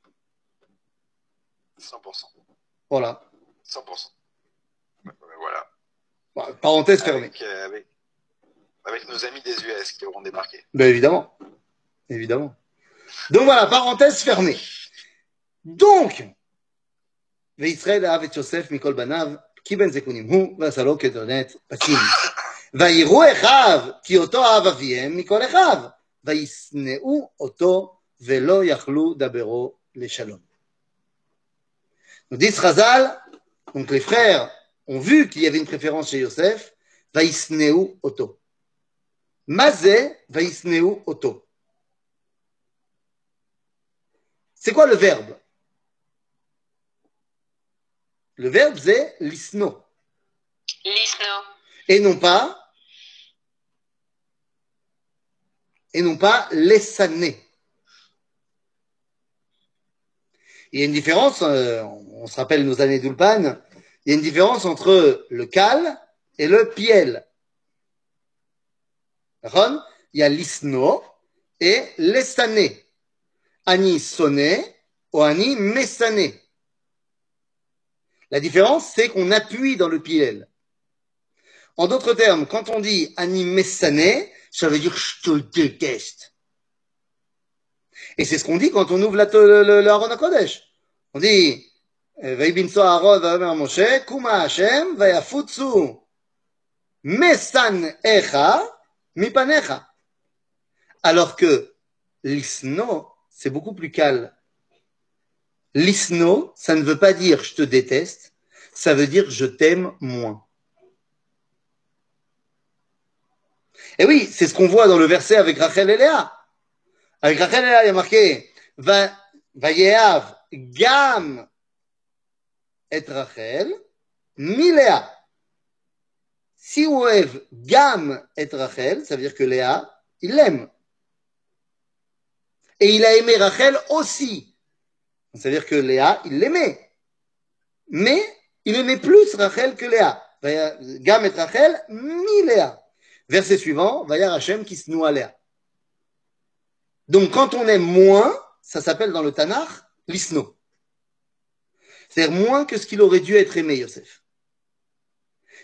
100%. Voilà. 100%. Voilà. Bon, parenthèse fermée. Avec nos amis des US qui auront débarqué. Ben évidemment. Évidemment. Donc voilà, parenthèse fermée. Donc, וישראל אהב את יוסף מכל בניו, כי בן זקונים הוא, ועשה לו כתונת פסים. ויראו אחיו, כי אותו אהב אביהם מכל אחיו, וישנאו אותו, ולא יכלו דברו לשלום. Nous disent Chazal, donc les frères ont vu qu'il y avait une préférence chez Yosef, וישנאו אותו. מה זה וישנאו אותו? C'est quoi le verbe? Le verbe, c'est lisno. Lisno. Et non pas lessaner. Il y a une différence, on se rappelle nos années d'Ulpan, il y a une différence entre le kal et le piel. Il y a lisno et lessaner. Ani sonné ou ani messané. La différence, c'est qu'on appuie dans le piel. En d'autres termes, quand on dit ani messané, ça veut dire je te déteste. Et c'est ce qu'on dit quand on ouvre le Aaron HaKodesh. On dit ויבנסו אהרון ויאמר משה קומה השם ויפוצו משנאיך מפניך. Alors que l'isno, c'est beaucoup plus calme. L'isno, ça ne veut pas dire je te déteste, ça veut dire je t'aime moins. Et oui, c'est ce qu'on voit dans le verset avec Rachel et Léa. Avec Rachel et Léa, il y a marqué Vayehav gam et Rachel mi Léa. Si Oev gam et Rachel, ça veut dire que Léa, il l'aime. Et il a aimé Rachel aussi. Ça veut dire que Léa, il l'aimait. Mais il aimait plus Rachel que Léa. Gam et Rachel mi Léa. Verset suivant, Vayar Hashem qui se noie Léa. Donc quand on aime moins, ça s'appelle dans le Tanakh l'isno. C'est-à-dire moins que ce qu'il aurait dû être aimé, Yosef.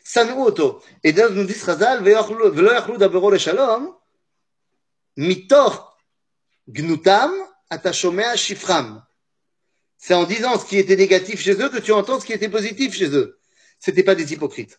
שנאו אותו. Et donc nous dit Chazal, ולא יכלו דברו לשלום, מתוך גנותם, אתה שומע שפחם. C'est en disant ce qui était négatif chez eux que tu entends ce qui était positif chez eux. C'était pas des hypocrites.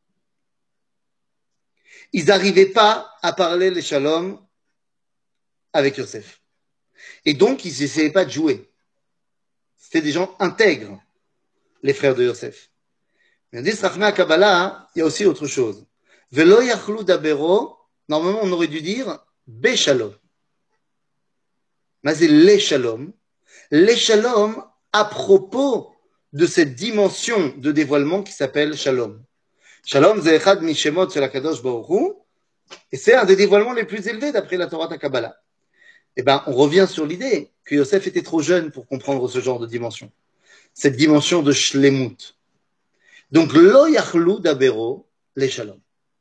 Ils n'arrivaient pas à parler les shalom avec Yosef. Et donc, ils n'essayaient pas de jouer. C'était des gens intègres, les frères de Yosef. Mais dans Rachmei Kabbalah, il y a aussi autre chose. Velo yachlu dabero, normalement, on aurait dû dire Beshalom. Mais c'est les shalom. Les shalom à propos de cette dimension de dévoilement qui s'appelle shalom. Shalom, c'est echad mishemot shel HaKadosh Baruch Hu, et c'est un des dévoilements les plus élevés d'après la Torah Kabbalah. Eh ben, on revient sur l'idée que Yosef était trop jeune pour comprendre ce genre de dimension. Cette dimension de shlemut. Donc, lo yachlu dabero les shalom.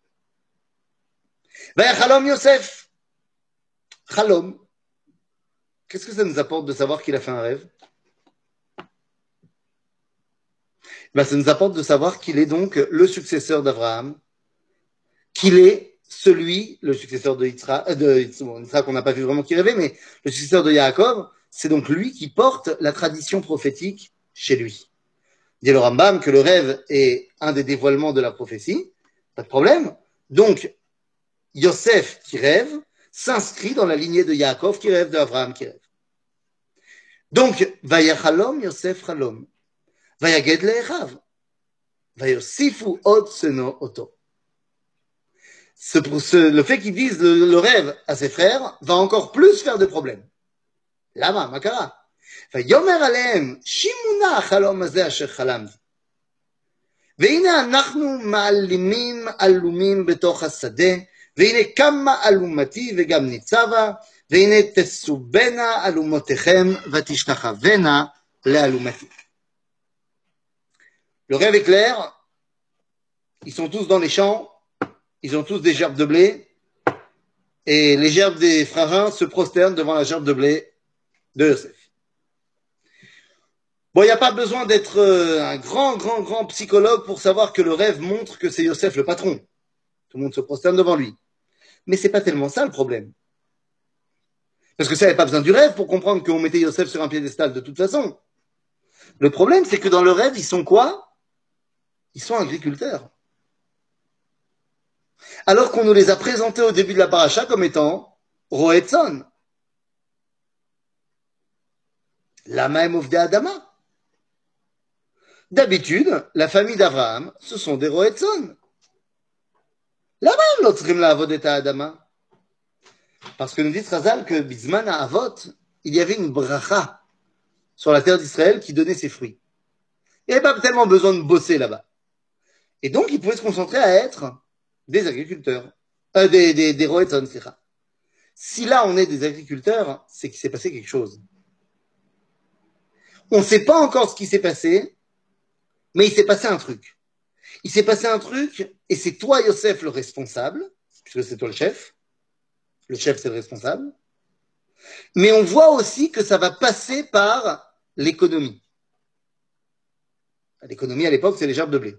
Vayachalom Yosef. Chalom. Qu'est-ce que ça nous apporte de savoir qu'il a fait un rêve? Ben, ça nous apporte de savoir qu'il est donc le successeur d'Abraham, qu'il est celui, le successeur de Yitzhak, qu'on n'a pas vu vraiment qui rêvait, mais le successeur de Yaakov, c'est donc lui qui porte la tradition prophétique chez lui. Dit le Rambam que le rêve est un des dévoilements de la prophétie, pas de problème. Donc, Yosef qui rêve s'inscrit dans la lignée de Yaakov qui rêve, de Abraham qui rêve. Donc, Vayachalom Yosef Chalom. Vayaged le'echav. Vayosifu od seno oto. Le fait qu'ils disent le rêve à ses frères va encore plus faire de problèmes. Lama, makara. Vayomer alehem, shimuna achalom hazeh asher chalamti. והנה אנחנו מעלימים עלומים בתוך השדה, והנה קמה אלומתי וגם ניצבה, והנה תסובנה אלומותיכם ותשתחוונה לאלומתי. Le rêve est clair, ils sont tous dans les champs, ils ont tous des gerbes de blé, et les gerbes des frangins se prosternent devant la gerbe de blé de Yosef. Bon, il n'y a pas besoin d'être un grand psychologue pour savoir que le rêve montre que c'est Yosef le patron. Tout le monde se prosterne devant lui. Mais c'est pas tellement ça le problème. Parce que ça, il n'y a pas besoin du rêve pour comprendre qu'on mettait Yosef sur un piédestal de toute façon. Le problème, c'est que dans le rêve, ils sont quoi? Ils sont agriculteurs. Alors qu'on nous les a présentés au début de la paracha comme étant Roetzon. Lama hem ovdei Adama. D'habitude, la famille d'Abraham, ce sont des Roetzon. Lama hem lo tzrichim la'avod et ha'adama. Parce que nous dit Chazal que Bizman ha'avot, il y avait une bracha sur la terre d'Israël qui donnait ses fruits. Il n'y avait pas tellement besoin de bosser là-bas. Et donc, ils pouvaient se concentrer à être des agriculteurs, des Roetzon, c'est ça. Si là, on est des agriculteurs, c'est qu'il s'est passé quelque chose. On ne sait pas encore ce qui s'est passé, mais il s'est passé un truc. Il s'est passé un truc, et c'est toi, Yosef, le responsable, puisque c'est toi le chef. Le chef, c'est le responsable. Mais on voit aussi que ça va passer par l'économie. L'économie, à l'époque, c'est les gerbes de blé.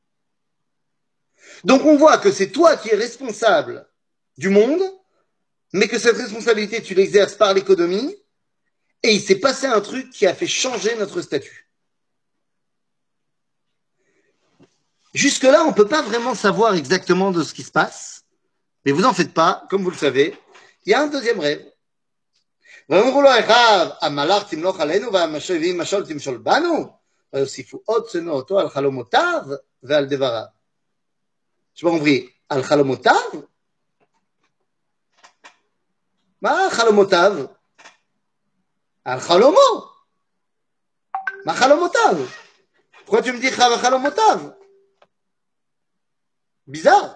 Donc on voit que c'est toi qui es responsable du monde, mais que cette responsabilité, tu l'exerces par l'économie, et il s'est passé un truc qui a fait changer notre statut. Jusque-là, on ne peut pas vraiment savoir exactement de ce qui se passe, mais vous n'en faites pas, comme vous le savez, il y a un deuxième rêve. ואמרו לו אחיו, המלאך תמלוך עלינו ואם משול תמשול בנו, ויוסיפו עוד שנוא אותו על חלומותיו ועל דבריו. Je pas compris, על חלומותיו? מה חלומותיו? על חלומו. מה חלומותיו? Pourquoi tu me dis חלומותיו? Bizarre.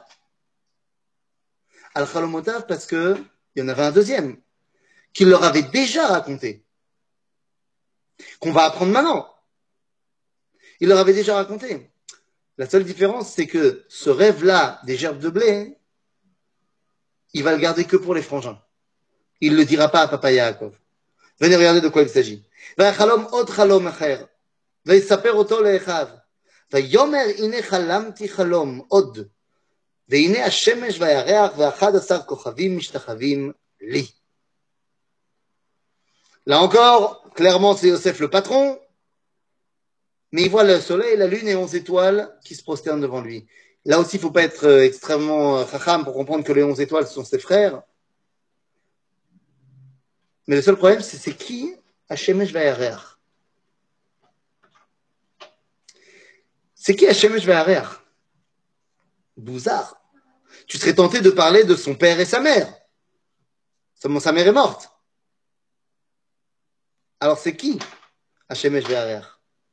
Al Khalomotav parce que il y en avait un deuxième qu'il leur avait déjà raconté, qu'on va apprendre maintenant. Il leur avait déjà raconté. La seule différence, c'est que ce rêve-là des gerbes de blé, il va le garder que pour les frangins. Il ne le dira pas à Papa Yaakov. Venez regarder de quoi il s'agit. ויחלום עוד חלום אחר, ויספר אותו לאחיו. ויאמר הנה חלמתי חלום עוד, והנה השמש והירח ו11 כוכבים משתחווים לי. Là encore, clairement, c'est Yosef le patron, mais il voit le soleil, la lune et 11 étoiles qui se prosternent devant lui. Là aussi, il ne faut pas être extrêmement chacham pour comprendre que les 11 étoiles sont ses frères. Mais le seul problème, c'est qui Hashemesh Vayareach. C'est qui Hashemesh Vayareach? Bouzard. Tu serais tenté de parler de son père et sa mère. Seulement sa mère est morte. Alors c'est qui Hashemesh Vayareach?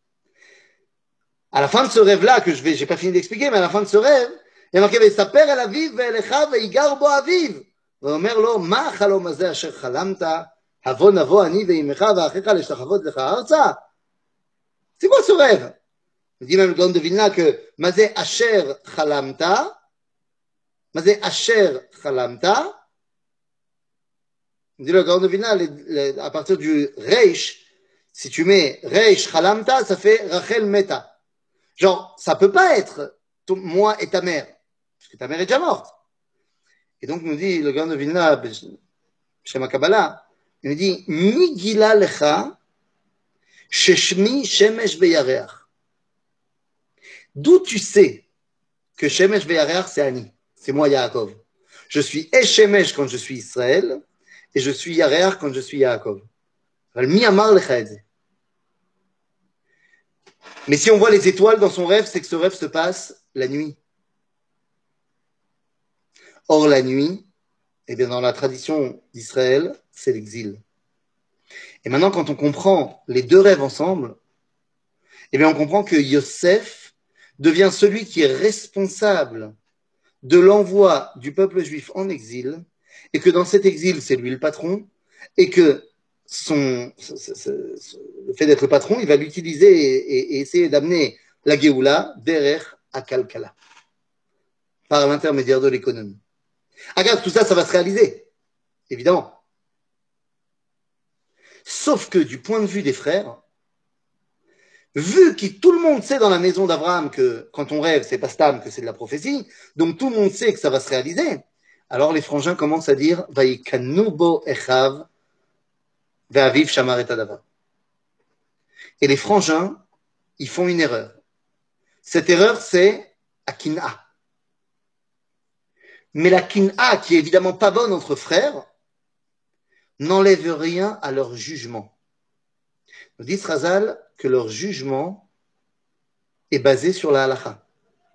À la fin de ce rêve-là, que j'ai pas fini d'expliquer, mais à la fin de ce rêve, il y a marqué ויספר אל אביו ואליך ויגר בו אביו. ואומר לו, מה החלום הזה אשר חלמת? הבוא נבוא אני ואימך ואחיך להשתחוות לך ארצה? C'est quoi ce rêve? Il dit même le Gaon de Vilna que מה זה אשר חלמת? מה זה אשר חלמת? Il dit le Gaon de Vilna, à partir du Reish, si tu mets Reish Chalamta, ça fait Rachel Meta. Genre, ça peut pas être moi et ta mère, parce que ta mère est déjà morte. Et donc, nous dit le Gaon de Vilna, chez ma Kabbalah, il nous dit Mi gila lecha sheshmi shemesh beyareach. D'où tu sais que shemesh beyareach c'est Ani, c'est moi Yaakov. Je suis Eshemesh quand je suis Israël, et je suis Yareach quand je suis Yaakov. Mi amar lecha et ze. Mais si on voit les étoiles dans son rêve, c'est que ce rêve se passe la nuit. Or, la nuit, eh bien, dans la tradition d'Israël, c'est l'exil. Et maintenant, quand on comprend les deux rêves ensemble, eh bien, on comprend que Yosef devient celui qui est responsable de l'envoi du peuple juif en exil, et que dans cet exil, c'est lui le patron, et que le fait d'être le patron, il va l'utiliser et essayer d'amener la Géoula derrière à Kalkala, par l'intermédiaire de l'économie. Regarde, tout ça, ça va se réaliser, évidemment. Sauf que du point de vue des frères, vu que tout le monde sait dans la maison d'Abraham que quand on rêve, c'est pas Stam, que c'est de la prophétie, donc tout le monde sait que ça va se réaliser, alors les frangins commencent à dire Vaikanu bo echav ve'aviv shamar et adavar. Et les frangins, ils font une erreur. Cette erreur, c'est Akina. Mais la Kina, qui est évidemment pas bonne entre frères, n'enlève rien à leur jugement. Nous dit Razal que leur jugement est basé sur la halakha.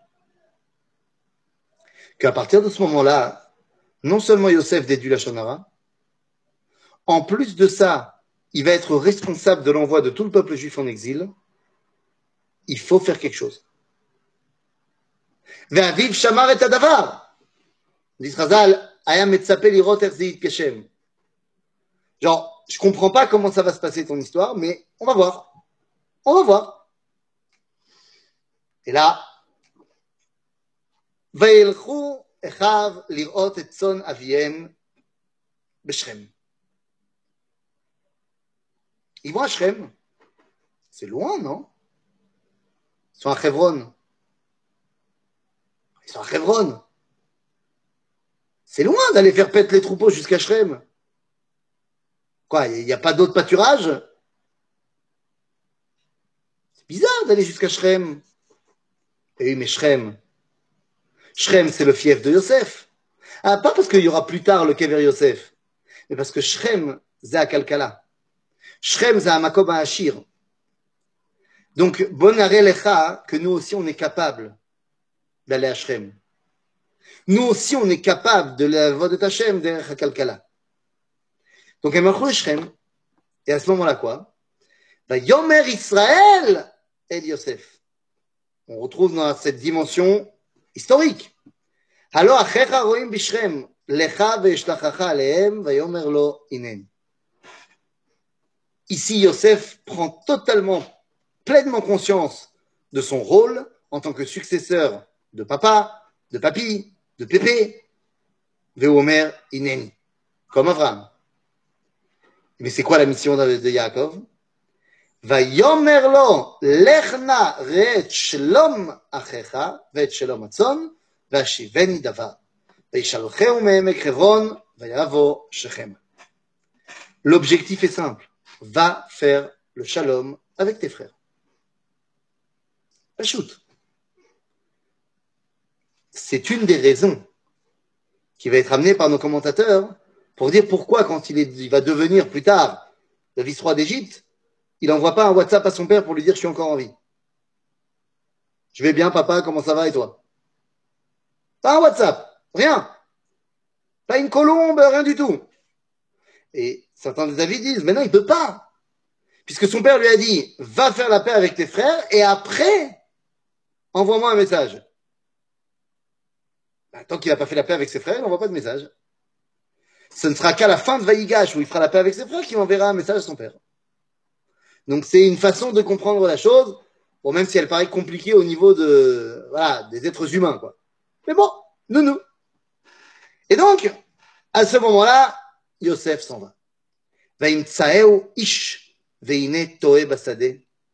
Qu'à partir de ce moment-là, non seulement Yosef déduit la Shonara, en plus de ça, il va être responsable de l'envoi de tout le peuple juif en exil. Il faut faire quelque chose. Ve'aviv shamar et adavar. Dit Razal, aya metzapeh lirot er ze yitkeshem. Genre, je comprends pas comment ça va se passer ton histoire, mais on va voir. On va voir. Et là, Vailchu echav lirot et tzon aviem b'Shrem. Ils vont à Shrem. C'est loin, non? Ils sont à Hebron. Ils sont à Hebron. C'est loin d'aller faire paître les troupeaux jusqu'à Shrem. Quoi, il n'y a pas d'autre pâturage? C'est bizarre d'aller jusqu'à Shrem. Et oui, mais Shrem, c'est le fief de Yosef. Ah, pas parce qu'il y aura plus tard le Kever Yosef, mais parce que Shrem, c'est à Kalkala. Shrem, c'est à Makom Ashir. Donc, bon arrêt lecha, que nous aussi on est capable d'aller à Shrem. Nous aussi on est capable de la voix de Hachem derrière Kalkala. Donc, elle m'a Shrem. Et à ce moment-là, quoi? Va Yomer Israël El Yosef. On retrouve dans cette dimension historique. Alors, Achecha roim bishrem, lecha ve'eshlachacha alehem, va Yomer lo inen. Ici, Yosef prend totalement, pleinement conscience de son rôle en tant que successeur de papa, de papi, de pépé, ve'omer inen, comme Abraham. Mais c'est quoi la mission de Yaakov? ויאמר לו, לך נא ראה את שלום אחיך ואת שלום הצאן, והשיבני דבר. וישלחהו מעמק חברון, ויבוא שכם. L'objectif est simple. Va faire le shalom avec tes frères. Ajoute. C'est une des raisons qui va être amenée par nos commentateurs pour dire pourquoi, quand il va devenir plus tard le vice-roi d'Égypte, il n'envoie pas un WhatsApp à son père pour lui dire je suis encore en vie. Je vais bien, papa, comment ça va et toi? Pas un WhatsApp, rien. Pas une colombe, rien du tout. Et certains des avis disent, mais non, il ne peut pas. Puisque son père lui a dit, va faire la paix avec tes frères et après, envoie-moi un message. Ben, tant qu'il n'a pas fait la paix avec ses frères, il n'envoie pas de message. Ce ne sera qu'à la fin de Vaïgash, où il fera la paix avec ses frères, qu'il enverra un message à son père. Donc c'est une façon de comprendre la chose, bon, même si elle paraît compliquée au niveau des êtres humains, quoi. Mais bon, nous. Et donc, à ce moment-là, Yosef s'en va. וימצאהו איש, והנה טועה בשדה,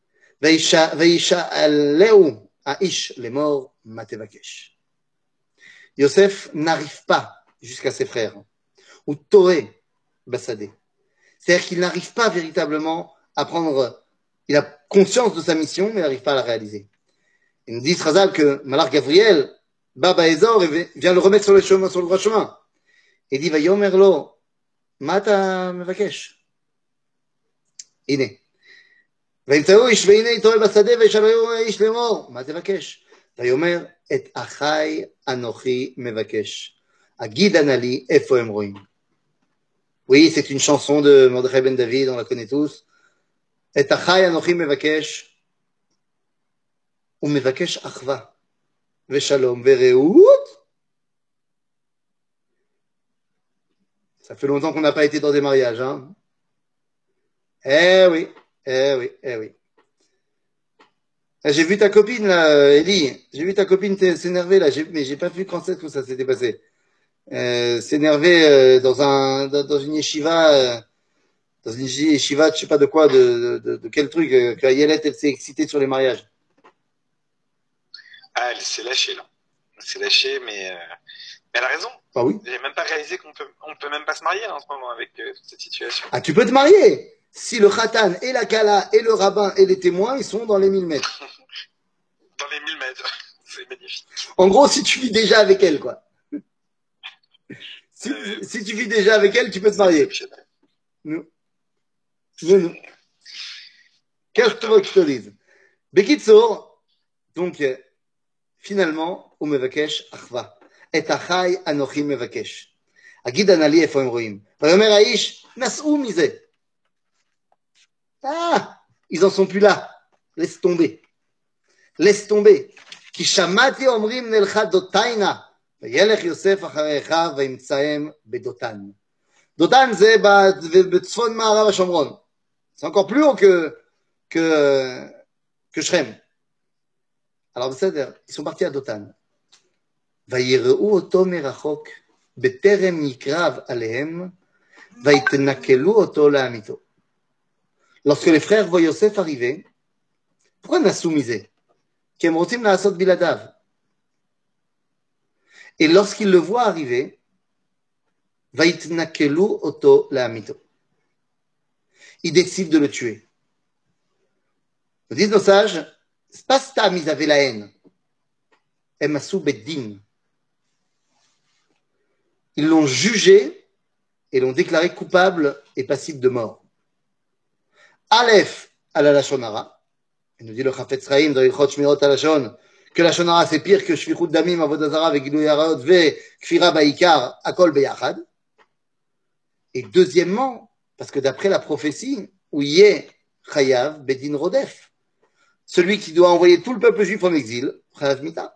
וישאלהו האיש לאמור, מה תבקש? Yosef n'arrive pas jusqu'à ses frères, ou toé bassadé. C'est-à-dire qu'il n'arrive pas véritablement à prendre, il a conscience de sa mission, mais il n'arrive pas à la réaliser. Il nous dit Razal que Malach Gabriel, Baba Ezor, vient le remettre sur le droit chemin. Il dit, Vayomer lo, מה אתה מבקש? הנה. וימצאו איש והנה טועה בשדה וישאלו איש לאמור, מה תבקש? ויאמר, את אחי אנוכי מבקש. הגידה נא לי איפה הם רואים. Oui, c'est une chanson de Mordechai Ben David, on la connaît tous. את אחי אנוכי מבקש, הוא מבקש אחווה ושלום ורעות. Ça fait longtemps qu'on n'a pas été dans des mariages, hein. Eh oui. J'ai vu ta copine, là, Ellie. J'ai vu ta copine s'énerver, là. Mais j'ai pas vu quand c'est que ça s'était passé. S'énerver dans une yeshiva, je sais pas de quoi, de quel truc, que Ayelet, elle s'est excitée sur les mariages. Ah, elle s'est lâchée, là. Elle s'est lâchée, mais elle a raison. Ah oui. J'ai même pas réalisé qu'on peut même pas se marier là, en ce moment avec cette situation. Ah, tu peux te marier si le khatan et la kala et le rabbin et les témoins, ils sont dans les 1000 mètres. Dans les 1000 mètres. C'est magnifique. En gros, si tu vis déjà avec elle, quoi. Si tu vis déjà avec elle, tu peux te marier. Non. Qu'est-ce que tu veux que je te dise? Bekitsour, donc, finalement, הוא מבקש אחווה. את אחי אנוכי מבקש. אגיד נא לי איפה הם רואים. ויאמר האיש, נסעו מזה. Ils en sont plus là. Laisse tomber. כי שמעתי אומרים נלכה דותיינה, וילך יוסף אחרי אחיו וימצאם בדותן. דותן זה בצפון מערב השומרון. C'est encore plus haut que Shrem. Alors, בסדר, ils sont partis à דותן. ויראו אותו מרחוק, בטרם יקרב עליהם, ויתנכלו אותו לעמיתו. Lorsque les frères voient Yosef arriver, pourquoi Nassou misé? Qui הם רוצים לעשות בלעדיו. Et lorsqu'ils le voient arriver, ויתנכלו אותו לעמיתו. Ils décident de le tuer. Nous disent nos sages, c'est pas stam, ils avaient la haine. הם עשו בדין. Ils l'ont jugé et l'ont déclaré coupable et passible de mort. Aleph à la Lashon Hara. Il nous dit le Chafetz Chaim dans Ilchot Shmirot HaLashon que la Lashon Hara c'est pire que Shvichut Damim, Avodah Zara, Vegilui Arayot, Ve Kfira Ba'ikar, Akol Beyachad. Et deuxièmement, parce que d'après la prophétie, où y est Chayav Bedin Rodef, celui qui doit envoyer tout le peuple juif en exil, Chayav Mita.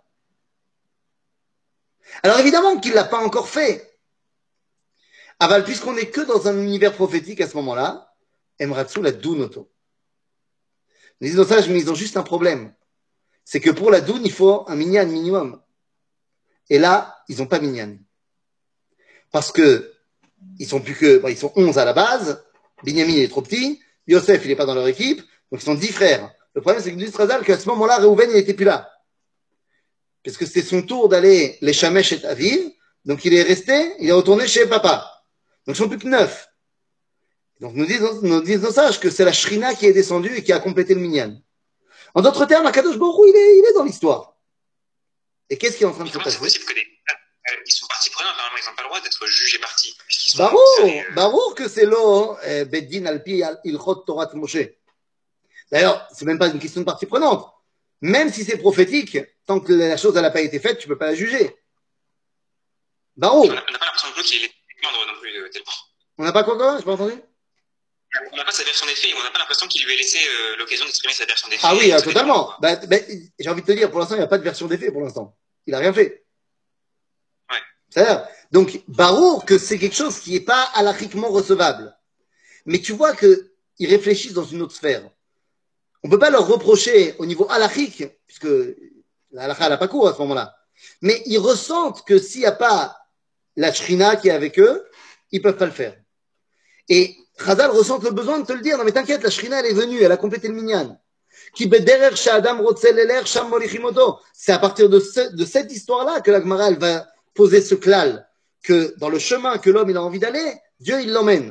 Alors évidemment qu'il ne l'a pas encore fait. Aval, puisqu'on n'est que dans un univers prophétique à ce moment-là, Emratsu la Dounoto. Nous disons ça, mais ils ont juste un problème. C'est que pour la Doun, il faut un minyan minimum. Et là, ils n'ont pas minyan. Parce que ils sont plus que, ils sont 11 à la base. Binyamin il est trop petit. Yosef, il n'est pas dans leur équipe. Donc, ils sont 10 frères. Le problème, c'est que dit Razal qu'à ce moment-là, Reuven, il n'était plus là. Parce que c'était son tour d'aller les Shamesh chez Aviv. Donc, il est resté, il est retourné chez papa. Donc, ils sont plus que 9. Donc, nous disons sages que c'est la Shrina qui est descendue et qui a complété le minyan. En d'autres termes, Akadosh Baruch Hu, il est dans l'histoire. Et qu'est-ce qui est en train de se passer? C'est possible que ils sont partie prenante, normalement, ils n'ont pas le droit d'être jugés partis. Baruch que c'est l'eau, Beddin Alpi Ilchot Torah Moshe. D'ailleurs, c'est même pas une question de partie prenante. Même si c'est prophétique, tant que la chose n'a pas été faite, tu peux pas la juger. Baruch. On n'a pas l'impression de qu'il est défendre non plus de tel point. On n'a pas quoi? J'ai pas entendu? On n'a pas sa version des faits, on n'a pas l'impression qu'il lui ait laissé l'occasion d'exprimer sa version des faits. Ah oui, totalement. J'ai envie de te dire, pour l'instant, il n'y a pas de version des faits, pour l'instant. Il a rien fait. Ouais. C'est-à-dire, donc, Baruch, que c'est quelque chose qui n'est pas halachiquement recevable. Mais tu vois qu'ils réfléchissent dans une autre sphère. On ne peut pas leur reprocher au niveau halachique, puisque la halakha n'a pas cours à ce moment-là. Mais ils ressentent que s'il n'y a pas la shrina qui est avec eux, ils ne peuvent pas le faire. Et Chazal ressent le besoin de te le dire. Non, mais t'inquiète, la shrina, elle est venue, elle a complété le minyan. C'est à partir de cette histoire-là que la Gemara, elle va poser ce klal, que dans le chemin que l'homme il a envie d'aller, Dieu il l'emmène.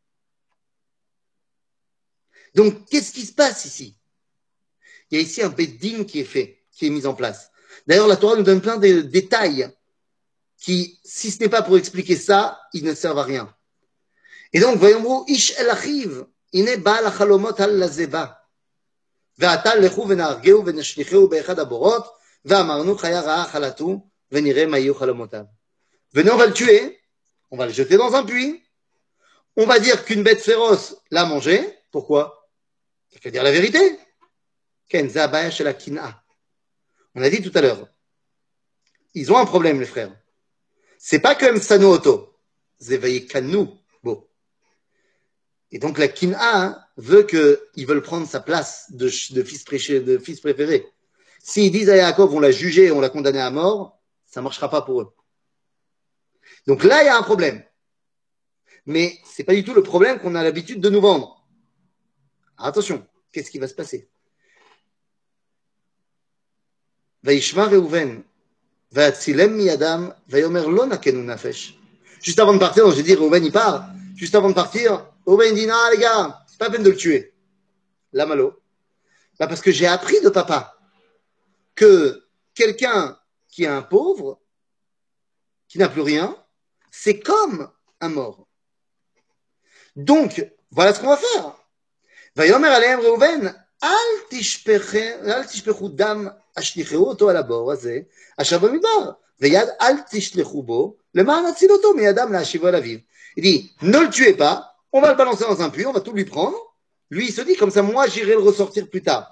Donc, qu'est-ce qui se passe ici? Il y a ici un beddin qui est fait, qui est mis en place. D'ailleurs, la Torah nous donne plein de détails qui, si ce n'est pas pour expliquer ça, ils ne servent à rien. Et donc, voyons-vous, Ish el Achiv, ine baal achalomot al lazeba. ועתה לכו ונהרגהו ונשליכהו באחד הבורות, ואמרנו חיה רעה חלתו, ונראה מה יהיו חלומותיו. Venez, on va le tuer, on va le jeter dans un puits, on va dire qu'une bête féroce l'a mangé. Pourquoi? Ça fait dire la vérité. Ken zabaya shel hakina. On a dit tout à l'heure, ils ont un problème, les frères. C'est pas comme Sano Oto, Zevayekanu Bo. Et donc la Kina veut qu'ils veulent prendre sa place de fils préféré. S'ils disent à Yaakov, on l'a jugé, on l'a condamné à mort, ça ne marchera pas pour eux. Donc là, il y a un problème. Mais ce n'est pas du tout le problème qu'on a l'habitude de nous vendre. Alors, attention, qu'est-ce qui va se passer? Vaishma Reuven, Vatzilem miyadam, Vayomer lo nakenu nafesh. Juste avant de partir, j'ai dit, Reuven, il part. Juste avant de partir, Reuven dit, non, les gars, c'est pas peine de le tuer. La malo. Bah, parce que j'ai appris de papa que quelqu'un qui est un pauvre, qui n'a plus rien, c'est comme un mort. Donc, voilà ce qu'on va faire. Vayomer alehem Reuven, אל תשפכו דם השליכו אותו על הבור הזה, אשר במדבר, ויד אל תשלחו בו, למען להציל אותו מידם להשיבו אל אביו. Il dit, ne le tuez pas, on va le balancer dans un puits, on va tout lui prendre. Lui, il se dit, comme ça, moi, j'irai le ressortir plus tard.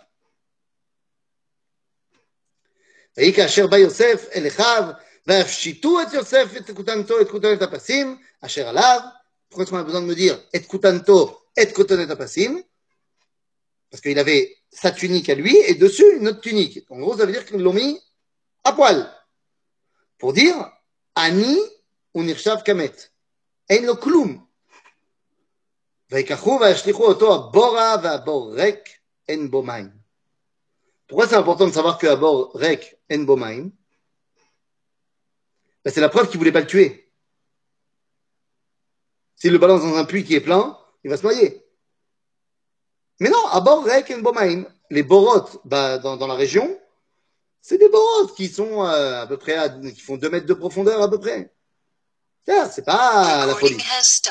ויהי כאשר בא יוסף אל אחיו, והפשיטו את יוסף את כותנתו, את כותנת הפסים, אשר עליו. Pourquoi est-ce qu'on a besoin de me dire, את כותנתו, את כותנת הפסים? Parce qu'il avait sa tunique à lui et dessus une autre tunique. En gros, ça veut dire qu'ils l'ont mis à poil. Pour dire, Ani unirshav kamet. Ein lo klum. Vaikachu vayashlichu oto abora va'abor rek en bo maim. Pourquoi c'est important de savoir que abor rek en bo maim? C'est la preuve qu'il ne voulait pas le tuer. S'il le balance dans un puits qui est plein, il va se noyer. Mais non, à bord rek en bomaim, les borotes dans la région, c'est des borotes qui sont à peu près qui font 2 mètres de profondeur à peu près. C'est pas la folie.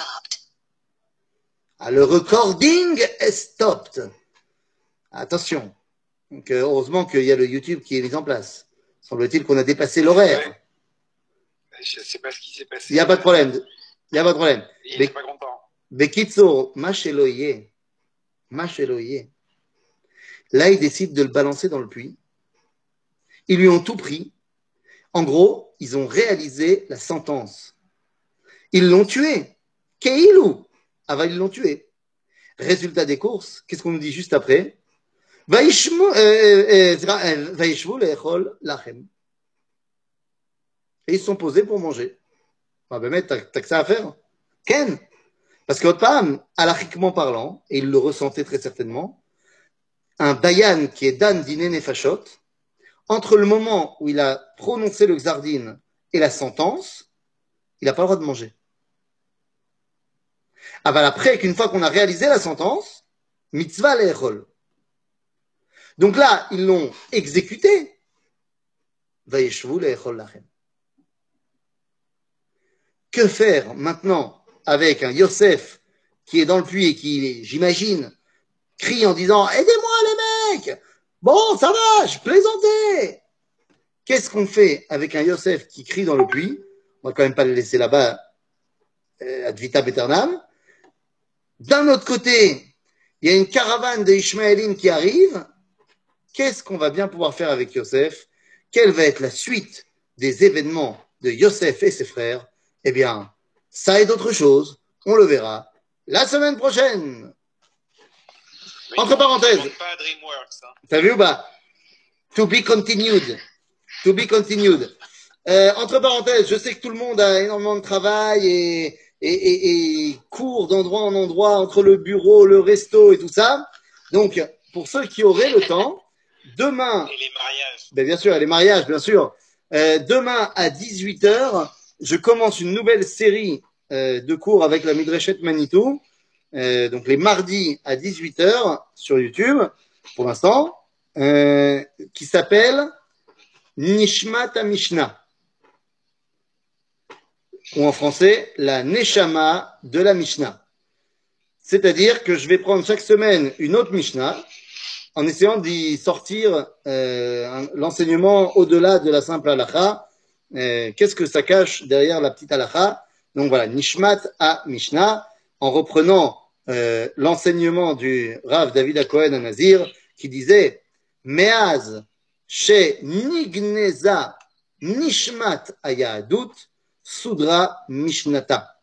Ah, le recording est stopped. Attention. Donc, heureusement qu'il y a le YouTube qui est mis en place. Semble-t-il qu'on a dépassé l'horaire. Ouais. Je ne sais pas ce qui s'est passé. Il n'y a pas de problème. Il n'y a pas de problème. Il n'est pas content. Bekitsour, macheloye. Là, ils décident de le balancer dans le puits. Ils lui ont tout pris. En gros, ils ont réalisé la sentence. Ils l'ont tué. Keilou. Ah bah, ils l'ont tué. Résultat des courses, qu'est-ce qu'on nous dit juste après? Vaishvu le'echol lachem. Et ils se sont posés pour manger. Ah ben, mais t'as que ça à faire. Ken. Parce que votre femme, halachiquement parlant, et il le ressentait très certainement, un Dayan qui est Dan Dine Nefashot, entre le moment où il a prononcé le Xardin et la sentence, il n'a pas le droit de manger. Aval après, qu'une fois qu'on a réalisé la sentence, mitzvah le'echol. Donc là, ils l'ont exécuté. Vayeshvu le'echol lachem. Que faire maintenant avec un Yosef qui est dans le puits et qui, j'imagine, crie en disant aidez-moi les mecs, bon ça va, je plaisantais. Qu'est-ce qu'on fait avec un Yosef qui crie dans le puits? On va quand même pas le laisser là-bas ad vitam aeternam. D'un autre côté, il y a une caravane d'Ishmaélim qui arrive. Qu'est-ce qu'on va bien pouvoir faire avec Yosef? Quelle va être la suite des événements de Yosef et ses frères? Eh bien, ça et d'autres choses, on le verra la semaine prochaine. Oui, Entre parenthèses. Pas à DreamWorks. Hein. T'as vu ou pas? To be continued. To be continued. Entre parenthèses, je sais que tout le monde a énormément de travail et court d'endroit en endroit entre le bureau, le resto et tout ça. Donc, pour ceux qui auraient le temps, demain. Et les mariages. Ben bien sûr, les mariages, bien sûr. Demain à 18h, je commence une nouvelle série de cours avec la Midreshet Manitou. Donc les mardis à 18h sur YouTube, pour l'instant, qui s'appelle Nishmat Mishnah. Ou en français, la Neshama de la Mishnah. C'est-à-dire que je vais prendre chaque semaine une autre Mishnah en essayant d'y sortir l'enseignement au-delà de la simple halakha. Qu'est-ce que ça cache derrière la petite halakha? Donc voilà, Nishmat à Mishnah, en reprenant l'enseignement du Rav David HaKohen HaNazir, qui disait Meaz she nigneza nishmat hayahadut sudra mishnata.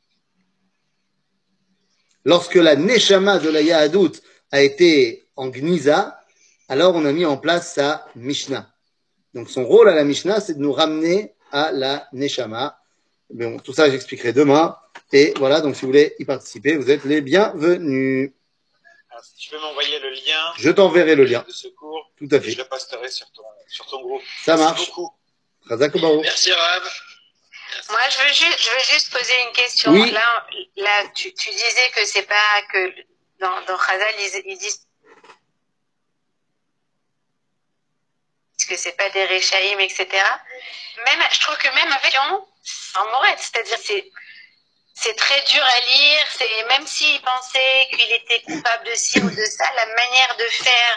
Lorsque la neshama de la Yahadut a été en Gniza, alors on a mis en place sa Mishnah. Donc son rôle à la Mishnah, c'est de nous ramener à la Neshama. Mais bon, tout ça, j'expliquerai demain. Et voilà, donc si vous voulez y participer, vous êtes les bienvenus. Alors, si tu peux m'envoyer le lien. Je t'enverrai le lien. De ce cours. Tout à fait. Je le posterai sur ton groupe. Ça marche. Merci beaucoup. Merci, Rav. Moi, je veux juste poser une question. Oui. Là, tu disais que c'est pas que dans Chazal, ils disent que c'est pas des Réchaïm, etc. Même, je trouve que même avec en Moret, c'est-à-dire c'est très dur à lire. C'est même s'il pensait qu'il était coupable de ci ou de ça, la manière de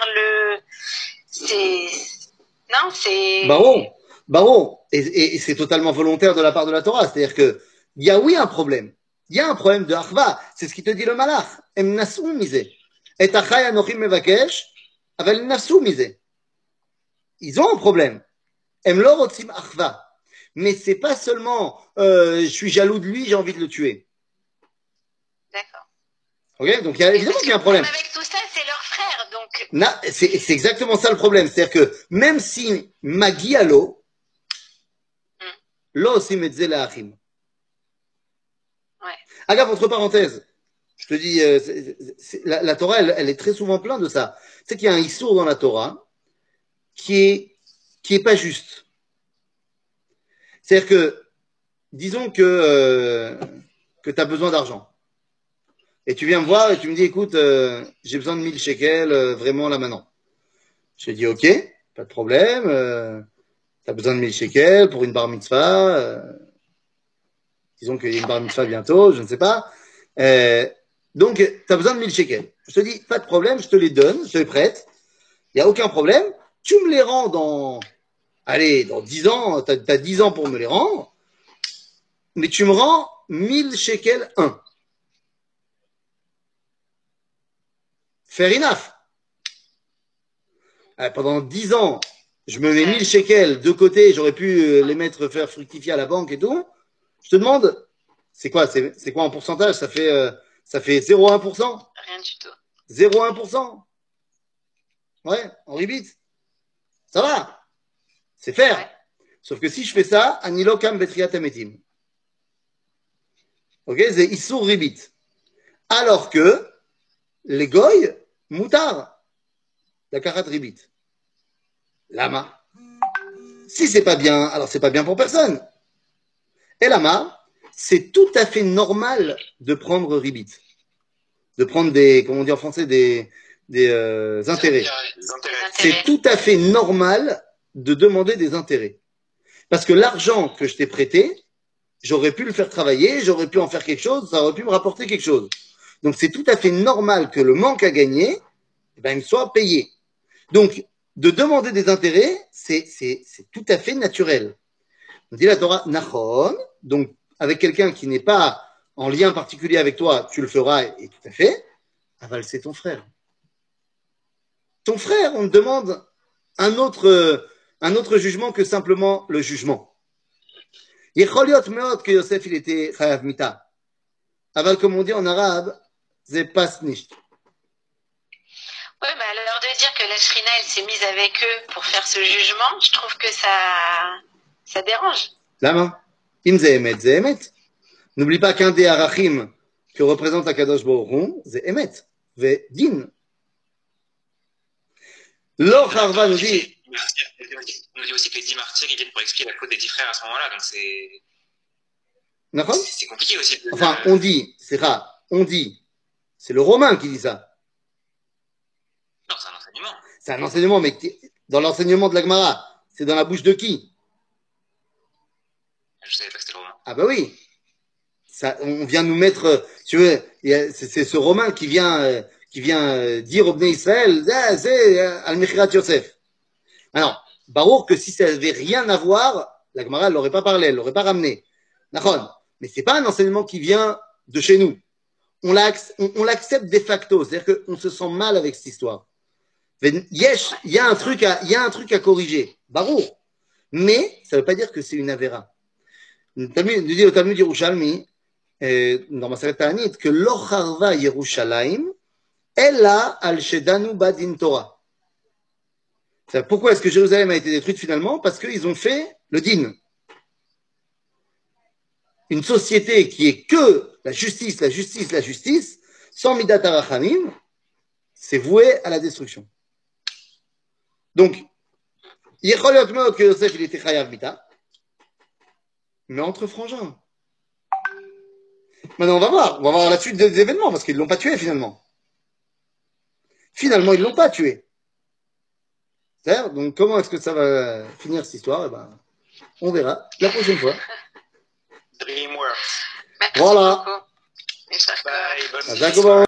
faire c'est Baron. Et c'est totalement volontaire de la part de la Torah. C'est-à-dire que il y a oui un problème. Il y a un problème de achva. C'est ce qui te dit le malach. Em nasu misé. Et achai anochim mevakesh, aval nasu misé. Ils ont un problème. Em lo rotzim achva. Mais c'est pas seulement je suis jaloux de lui, j'ai envie de le tuer. D'accord. Ok, donc il y a évidemment qu'il y a un problème. Même avec tout ça, c'est leur frère, donc. C'est exactement ça le problème. C'est-à-dire que même si Magi Alo, Lo osim et ze la'achim. Ouais. Agave, entre parenthèses, je te dis, la Torah, elle est très souvent pleine de ça. C'est qu'il y a un issour dans la Torah qui est pas juste. C'est-à-dire que, disons que tu as besoin d'argent. Et tu viens me voir et tu me dis, écoute, j'ai besoin de 1000 shekels, vraiment là maintenant. Je te dis, ok, pas de problème, tu as besoin de 1000 shekels pour une bar mitzvah, disons qu'il y a une bar mitzvah bientôt, je ne sais pas. Donc, tu as besoin de 1000 shekels. Je te dis, pas de problème, je te les donne, je te les prête, il n'y a aucun problème. Tu me les rends dans 10 ans, tu as 10 ans pour me les rendre, mais tu me rends 1000 shekels 1. Fair enough. Pendant 10 ans, je me mets 1000 shekels de côté, j'aurais pu les mettre faire fructifier à la banque et tout. Je te demande, c'est quoi en pourcentage? Ça fait 0,1%? Rien du tout. 0,1%? Ouais, en rebit. Ça va. C'est fair. Ouais. Sauf que si je fais ça, anilo kam betriat ametim. Ok, c'est issur rebit. Alors que les goy, moutar. Lakarat Ribit. Lama. Si c'est pas bien, alors c'est pas bien pour personne. Et lama, c'est tout à fait normal de prendre Ribit. De prendre des, comment on dit en français, des intérêts. C'est tout à fait normal de demander des intérêts. Parce que l'argent que je t'ai prêté, j'aurais pu le faire travailler, j'aurais pu en faire quelque chose, ça aurait pu me rapporter quelque chose. Donc c'est tout à fait normal que le manque à gagner, ben, il me soit payé. Donc, de demander des intérêts, c'est tout à fait naturel. On dit la Torah, Nachon, donc avec quelqu'un qui n'est pas en lien particulier avec toi, tu le feras, et tout à fait. Aval, c'est ton frère. Ton frère, on te demande un autre jugement que simplement le jugement. יכול להיות מאוד que Yosef il était chayav mita. Aval, comme on dit en arabe, c'est pas nicht. Oui, mais alors de dire que la Shrina, elle s'est mise avec eux pour faire ce jugement, je trouve que ça dérange. Lama? Im ze emet, ze emet. N'oublie pas qu'un des arachim que représente Akadosh Baruch Hu, c'est emet, ve din. L'or Harva nous dit, On nous dit aussi que les 10 martyrs, ils viennent pour expier la faute des 10 frères à ce moment-là, donc d'accord? c'est compliqué aussi. Enfin, on dit, c'est rare, on dit, c'est le Romain qui dit ça. Non, c'est un enseignement. C'est un enseignement, mais dans l'enseignement de la Gemara, c'est dans la bouche de qui? Je savais pas que c'était le Romain. Ah bah oui. Ça, on vient nous mettre, tu veux, c'est ce Romain qui vient dire au Bnei Israël, ah, c'est Al-Mechirat Yosef. Alors, Baruch que si ça avait rien à voir, la Gemara elle l'aurait pas parlé, elle l'aurait pas ramené. D'accord. Mais c'est pas un enseignement qui vient de chez nous. On l'accepte de facto, c'est-à-dire qu'on se sent mal avec cette histoire. Il y a un truc à corriger. Baruch. Mais ça veut pas dire que c'est une avéra. Nous dit le Talmud Yerushalmi, dans Maseret Ta'anit, que lo charva Yerushalayim, ella al shedanu badin Torah. Pourquoi est-ce que Jérusalem a été détruite finalement? Parce qu'ils ont fait le din. Une société qui est que la justice, la justice, la justice, sans midat harachamim, c'est voué à la destruction. Donc, Yechol yot meod que Yosef il était chayav mita, mais entre frangins. Maintenant, on va voir la suite des événements, parce qu'ils ne l'ont pas tué finalement. Finalement, ils ne l'ont pas tué. C'est-à-dire, donc comment est-ce que ça va finir cette histoire? Eh ben, on verra la prochaine fois. DreamWorks. Merci Voilà. beaucoup. Bye, bonne Jacob.